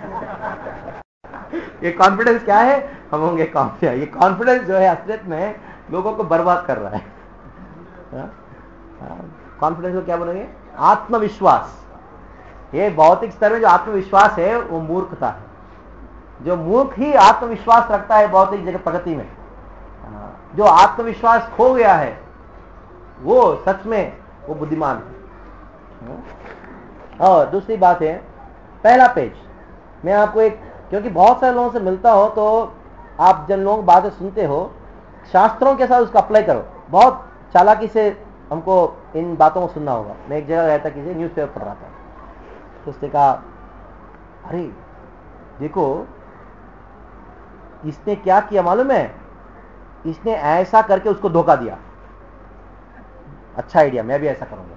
ये कॉन्फिडेंस क्या है? हम होंगे कामयाब। ये कॉन्फिडेंस जो है असलियत में लोगों को बर्बाद कर रहा है। कॉन्फिडेंस को क्या बोलेंगे? आत्मविश्वास। ये भौतिक स्तर में जो आत्मविश्वास है वो मूर्खता है। जो मूर्ख ही आत्मविश्वास रखता है भौतिक जगत प्रगति में, जो आत्मविश्वास खो गया है वो सच में वो बुद्धिमान है। और दूसरी बात है, पहला पेज मैं आपको एक, क्योंकि बहुत सारे लोगों से मिलता हो तो आप जिन लोगों की बातें सुनते हो शास्त्रों के साथ उसको अप्लाई करो। बहुत चालाकी से हमको इन बातों को सुनना होगा। मैं एक जगह गया था, किसी न्यूज़पेपर पढ़ रहा था, तो उसने कहा अरे देखो इसने क्या किया मालूम है, इसने ऐसा करके उसको धोखा दिया। अच्छा आइडिया, मैं भी ऐसा करूंगा।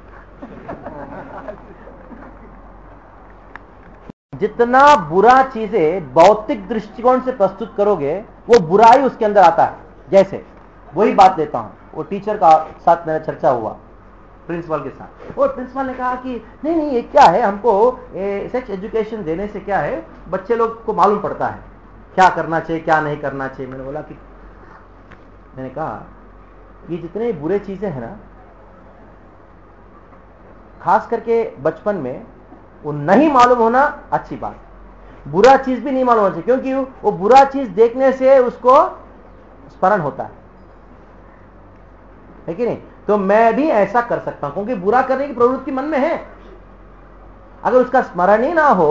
जितना बुरा चीजें भौतिक दृष्टिकोण से प्रस्तुत करोगे वो बुराई उसके अंदर आता है। जैसे वही बात लेता हूं, वो टीचर का साथ मेरा चर्चा हुआ प्रिंसिपल के साथ, और प्रिंसिपल ने कहा कि नहीं नहीं ये क्या है, हमको सेक्स एजुकेशन देने से क्या है, बच्चे लोग को मालूम पड़ता है क्या करना चाहिए क्या नहीं करना चाहिए। मैंने बोला कि मैंने कहा ये जितने बुरे चीजें हैं ना, खास करके बचपन में वो नहीं मालूम होना अच्छी बात, बुरा चीज भी नहीं मालूम होना चाहिए, क्योंकि वो बुरा चीज देखने से उसको स्मरण होता है, है कि नहीं? तो मैं भी ऐसा कर सकता हूं, क्योंकि बुरा करने की प्रवृत्ति मन में है। अगर उसका स्मरण ही ना हो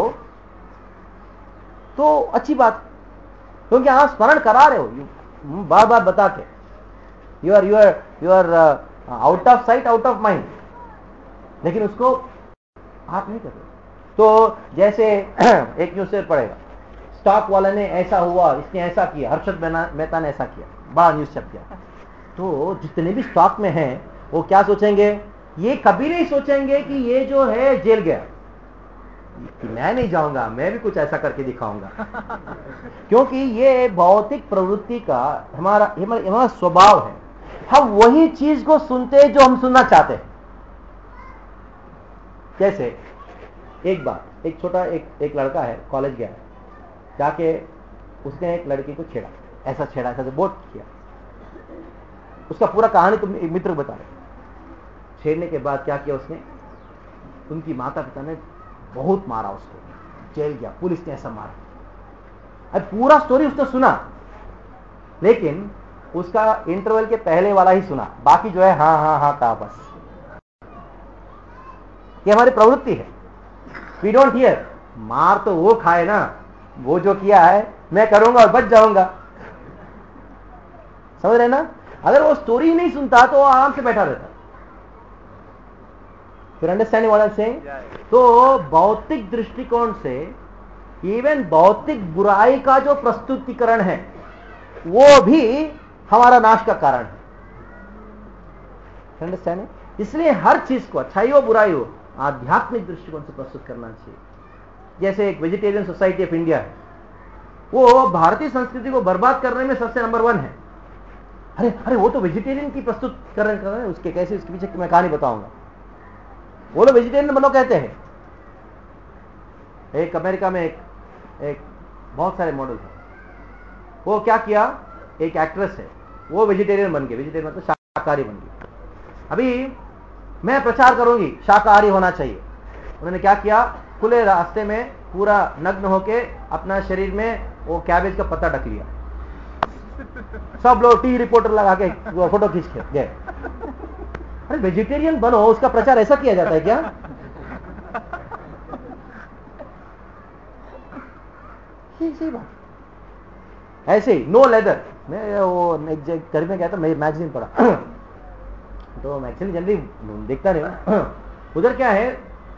तो अच्छी बात, क्योंकि आप स्मरण करा रहे हो बार बार बता के, you are you are you are out of sight out of mind, लेकिन उसको आप नहीं कर रहे। तो जैसे एक न्यूज़ पेपर पढ़ेगा, स्टॉक वाले ने ऐसा हुआ, इसने ऐसा किया, हर्षद मेहता ने ऐसा किया, बड़ा न्यूज छप गया। तो जितने भी स्टॉक में हैं वो क्या सोचेंगे? ये कभी नहीं सोचेंगे कि ये जो है जेल गया, मैं नहीं जाऊंगा, मैं भी कुछ ऐसा करके दिखाऊंगा क्योंकि ये भौतिक प्रवृत्ति का हमारा हमारा स्वभाव है। हम वही चीज को सुनते हैं जो हम सुनना चाहते हैं। जैसे एक बार एक छोटा एक एक लड़का है, कॉलेज गया, जाके उसने एक लड़की को छेड़ा, ऐसा छेड़ा, ऐसा बहुत किया। उसका पूरा कहानी तुम एक मित्र बता रहे। छेड़ने के बाद क्या किया उसने, उनकी माता पिता ने बहुत मारा उसको, जेल गया, पुलिस ने ऐसा मारा। अब पूरा स्टोरी उसने सुना, लेकिन उसका इंटरवल के पहले वाला ही सुना, बाकी जो है हाँ हाँ हाँ कहा बस। ये हमारी प्रवृत्ति है। We don't hear. मार तो वो खाए ना, वो जो किया है मैं करूंगा और बच जाऊंगा, समझ रहे ना? अगर वो स्टोरी ही नहीं सुनता तो वो आराम से बैठा रहता। फिर understanding what I am saying? तो भौतिक दृष्टिकोण से इवन भौतिक बुराई का जो प्रस्तुतिकरण है वो भी हमारा नाश का कारण है। अंडरस्टैंडिंग? इसलिए हर चीज को, अच्छाई हो बुराई हो, आध्यात्मिक दृष्टिकोण से प्रस्तुत करना चाहिए। जैसे एक वेजिटेरियन सोसाइटी ऑफ इंडिया है, वो भारतीय संस्कृति को बर्बाद करने में सबसे नंबर वन है। अरे अरे वो तो वेजिटेरियन की प्रस्तुत कर रहे हैं, उसके कैसे, उसके पीछे मैं कहानी बताऊंगा। वो लोग वेजिटेरियन बनो कहते हैं। एक अमेरिका में एक एक बहुत सारे मॉडल है, वो क्या किया, एक एक्ट्रेस है, वो वेजिटेरियन बन गई, वेजिटेरियन मतलब शाकाहारी बन गई। अभी मैं प्रचार करूंगी शाकाहारी होना चाहिए। उन्होंने क्या किया, खुले रास्ते में पूरा नग्न होके अपना शरीर में वो कैबेज का पत्ता ढक लिया। सब लोग टीवी रिपोर्टर लगा के फोटो खींच के गए। अरे वेजिटेरियन बनो, उसका प्रचार ऐसा किया जाता है क्या? सही बात। ऐसे ही नो लेदर, मैं वो घर में गया था, मैं मैगजीन पढ़ा तो मैगजीन जनरली देखता नहीं हूं। उधर क्या है,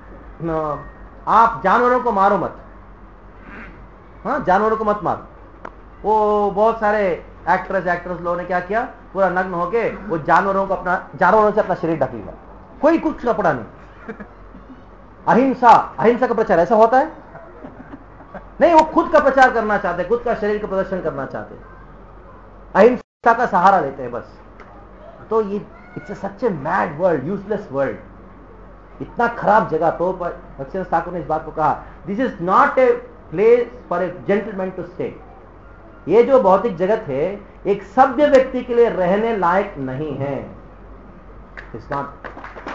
आप जानवरों को मारो मत, हाँ जानवरों को मत मारो। वो बहुत सारे एक्ट्रेस एक्ट्रेस लोगों ने क्या किया, पूरा नग्न होके वो जानवरों को अपना जानवरों से अपना शरीर ढक लिया, कोई कुछ कपड़ा नहीं। अहिंसा, अहिंसा का प्रचार ऐसा होता है नहीं, वो खुद का प्रचार करना चाहते, खुद का शरीर का प्रदर्शन करना चाहते, अहिंसा का सहारा लेते हैं बस। तो ये it's such a mad world, useless world, इतना खराब जगह। तो भक्तिनाथ ठाकुर ने इस बात को कहा, this is not a place for a gentleman to stay. ये जो भौतिक जगत है एक सभ्य व्यक्ति के लिए रहने लायक नहीं है। It's not.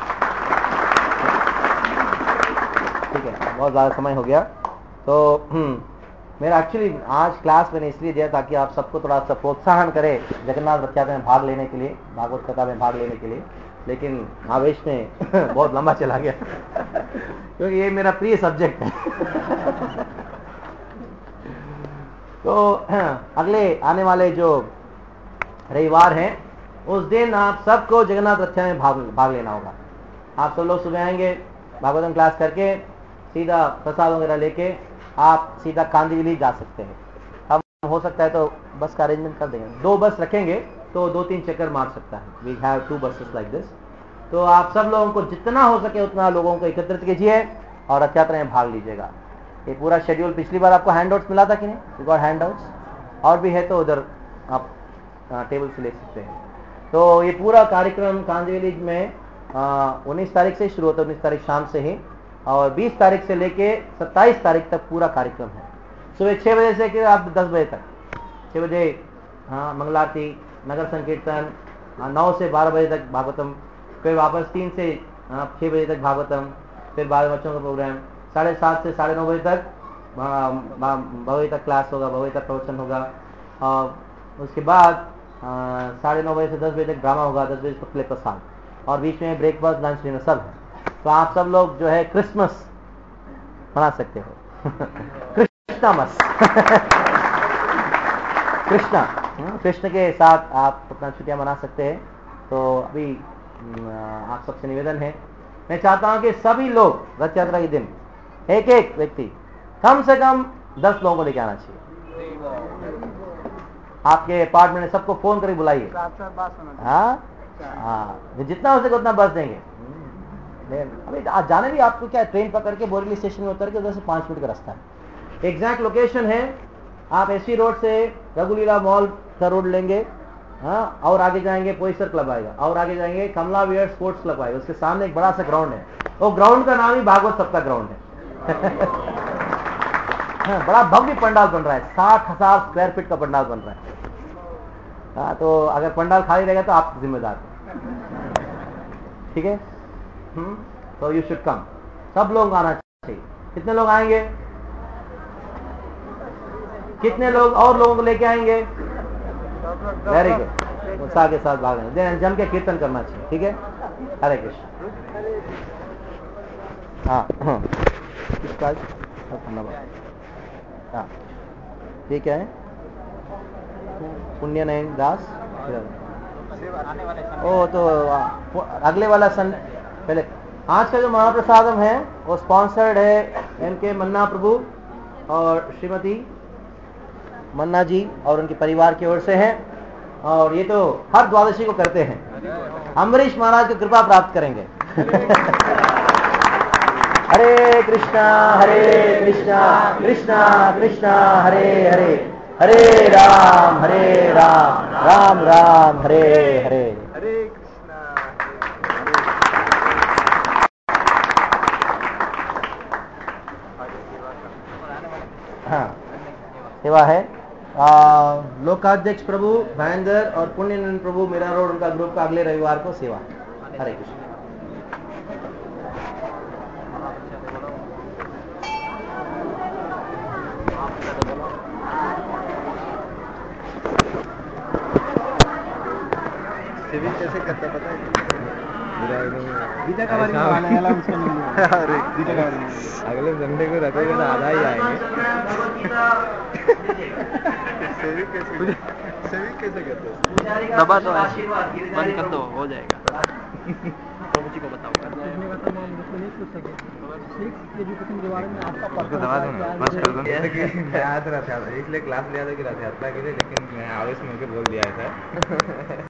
ठीक है, बहुत ज्यादा समय हो गया। तो मेरा एक्चुअली आज क्लास मैंने इसलिए दिया ताकि आप सबको थोड़ा सा प्रोत्साहन करें जगन्नाथ रथ यात्रा में भाग लेने के लिए, भागवत कथा में भाग लेने के लिए, लेकिन आवेश में बहुत लंबा चला गया क्योंकि ये मेरा प्रिय सब्जेक्ट है। तो अगले आने वाले जो रविवार हैं उस दिन आप सबको जगन्नाथ रथ यात्रा में भाग भाग लेना होगा। आप सब लोग सुबह आएंगे, भागवतम क्लास करके सीधा प्रसाद वगैरह लेके आप सीधा कांदिवली जा सकते हैं। हम हो सकता है तो बस का अरेंजमेंट कर देंगे, दो बस रखेंगे तो दो तीन चक्कर मार सकता है। We have two buses like this. तो आप सब लोगों को जितना हो सके उतना लोगों को एकत्रित कीजिए और रथ यात्रा में भाग लीजिएगा। ये पूरा शेड्यूल पिछली बार आपको हैंडआउट्स मिला था कि नहीं? यू गॉट हैंडआउट्स, और भी है तो उधर आप टेबल से ले सकते हैं। तो ये पूरा कार्यक्रम कांदिवली में उन्नीस तारीख से शुरू होता है, उन्नीस तारीख शाम से ही, और बीस तारीख से लेके सत्ताईस तारीख तक पूरा कार्यक्रम है। सुबह छः बजे से कि आप दस बजे तक, छः बजे हाँ मंगलारती, नगर संकीर्तन, नौ से बारह बजे तक भागवतम, फिर वापस तीन से छः बजे तक भागवतम, फिर बारह बच्चों का प्रोग्राम, साढ़े सात से साढ़े नौ बजे तक भगवत क्लास होगा, भगवत प्रवचन होगा, और उसके बाद साढ़े नौ बजे से दस बजे तक ड्रामा होगा, दस बजे तक प्ले प्रसाद, और बीच में ब्रेकफास्ट लंच डिनर सब है। तो आप सब लोग जो है क्रिसमस मना सकते हो कृष्णमस कृष्णा कृष्ण के साथ आप अपना छुट्टियां मना सकते हैं। तो अभी आप सबसे निवेदन है, मैं चाहता हूं कि सभी लोग रथ यात्रा के दिन एक एक व्यक्ति कम से कम दस लोगों को लेके आना चाहिए। आपके अपार्टमेंट में सबको फोन करके बुलाइए। हाँ हाँ, जितना हो सके उतना बस देंगे। अभी जाने भी आपको क्या, ट्रेन पकड़ के बोरीवली स्टेशन में उतर के उधर से पांच मिनट का रास्ता है। एग्जैक्ट लोकेशन है, आप एसवी रोड से रघुलीला मॉल का रोड लेंगे, हाँ, और आगे जाएंगे पोइसर क्लब आएगा, और आगे जाएंगे कमला वियर स्पोर्ट्स क्लब आएगा, उसके सामने एक बड़ा सा ग्राउंड है, वो ग्राउंड का नाम ही भागवत सप्ताह ग्राउंड है। हाँ, बड़ा भव्य पंडाल बन रहा है, साठ हजार स्क्वायर फीट का पंडाल बन रहा है। हाँ, तो अगर पंडाल खाली रहेगा तो आप जिम्मेदार, ठीक है। हम्म, तो यू शुड कम, सब लोग आना चाहिए। कितने लोग आएंगे? कितने लोग और लोगों को लेके आएंगे? वेरी गुड, उत्साह के साथ भाग लेंगे, जम के कीर्तन करना चाहिए, ठीक है। हरे कृष्ण। हाँ हाँ, इसका हाँ, ये क्या है? पुण्य नयन दास। ओ, तो अगले वाला सन पहले आज का जो महाप्रसादम है वो स्पॉन्सर्ड है एम के मन्ना प्रभु और श्रीमती मन्ना जी और उनके परिवार की ओर से है, और ये तो हर द्वादशी को करते हैं। अम्बरीश महाराज की कृपा प्राप्त करेंगे। हरे कृष्णा हरे कृष्णा कृष्णा कृष्णा हरे हरे, हरे राम हरे राम राम राम हरे हरे। हरे कृष्णा। हाँ, सेवा है। लोकाध्यक्ष प्रभु भयंकर और पुण्यनंद प्रभु मेरा रोड, उनका ग्रुप का अगले रविवार को सेवा। हरे कृष्ण। सेविंग कैसे करता पता है? गीता का बारे में वाला उसका नहीं है। अरे गीता का बारे में अगले संडे को रखोगे तो आधा ही आएंगे। सेविंग कैसे सेविंग कैसे कहते हैं? दबा दो ऐसे, बंद कर दो, हो जाएगा। तो मुझी को बताओ। उसने कहा था मैं मुझसे नहीं पूछ सके सिक्स एजुकेशन के बारे में आपका उसको पर्सनल दबा दो ना, बस कर दो। जैसे कि मैं आया था रथ यात्रा, इसलिए क्लास लिया था कि रथ यात्रा के लिए, लेकिन मैं आवेश में होकर बोल दिया था।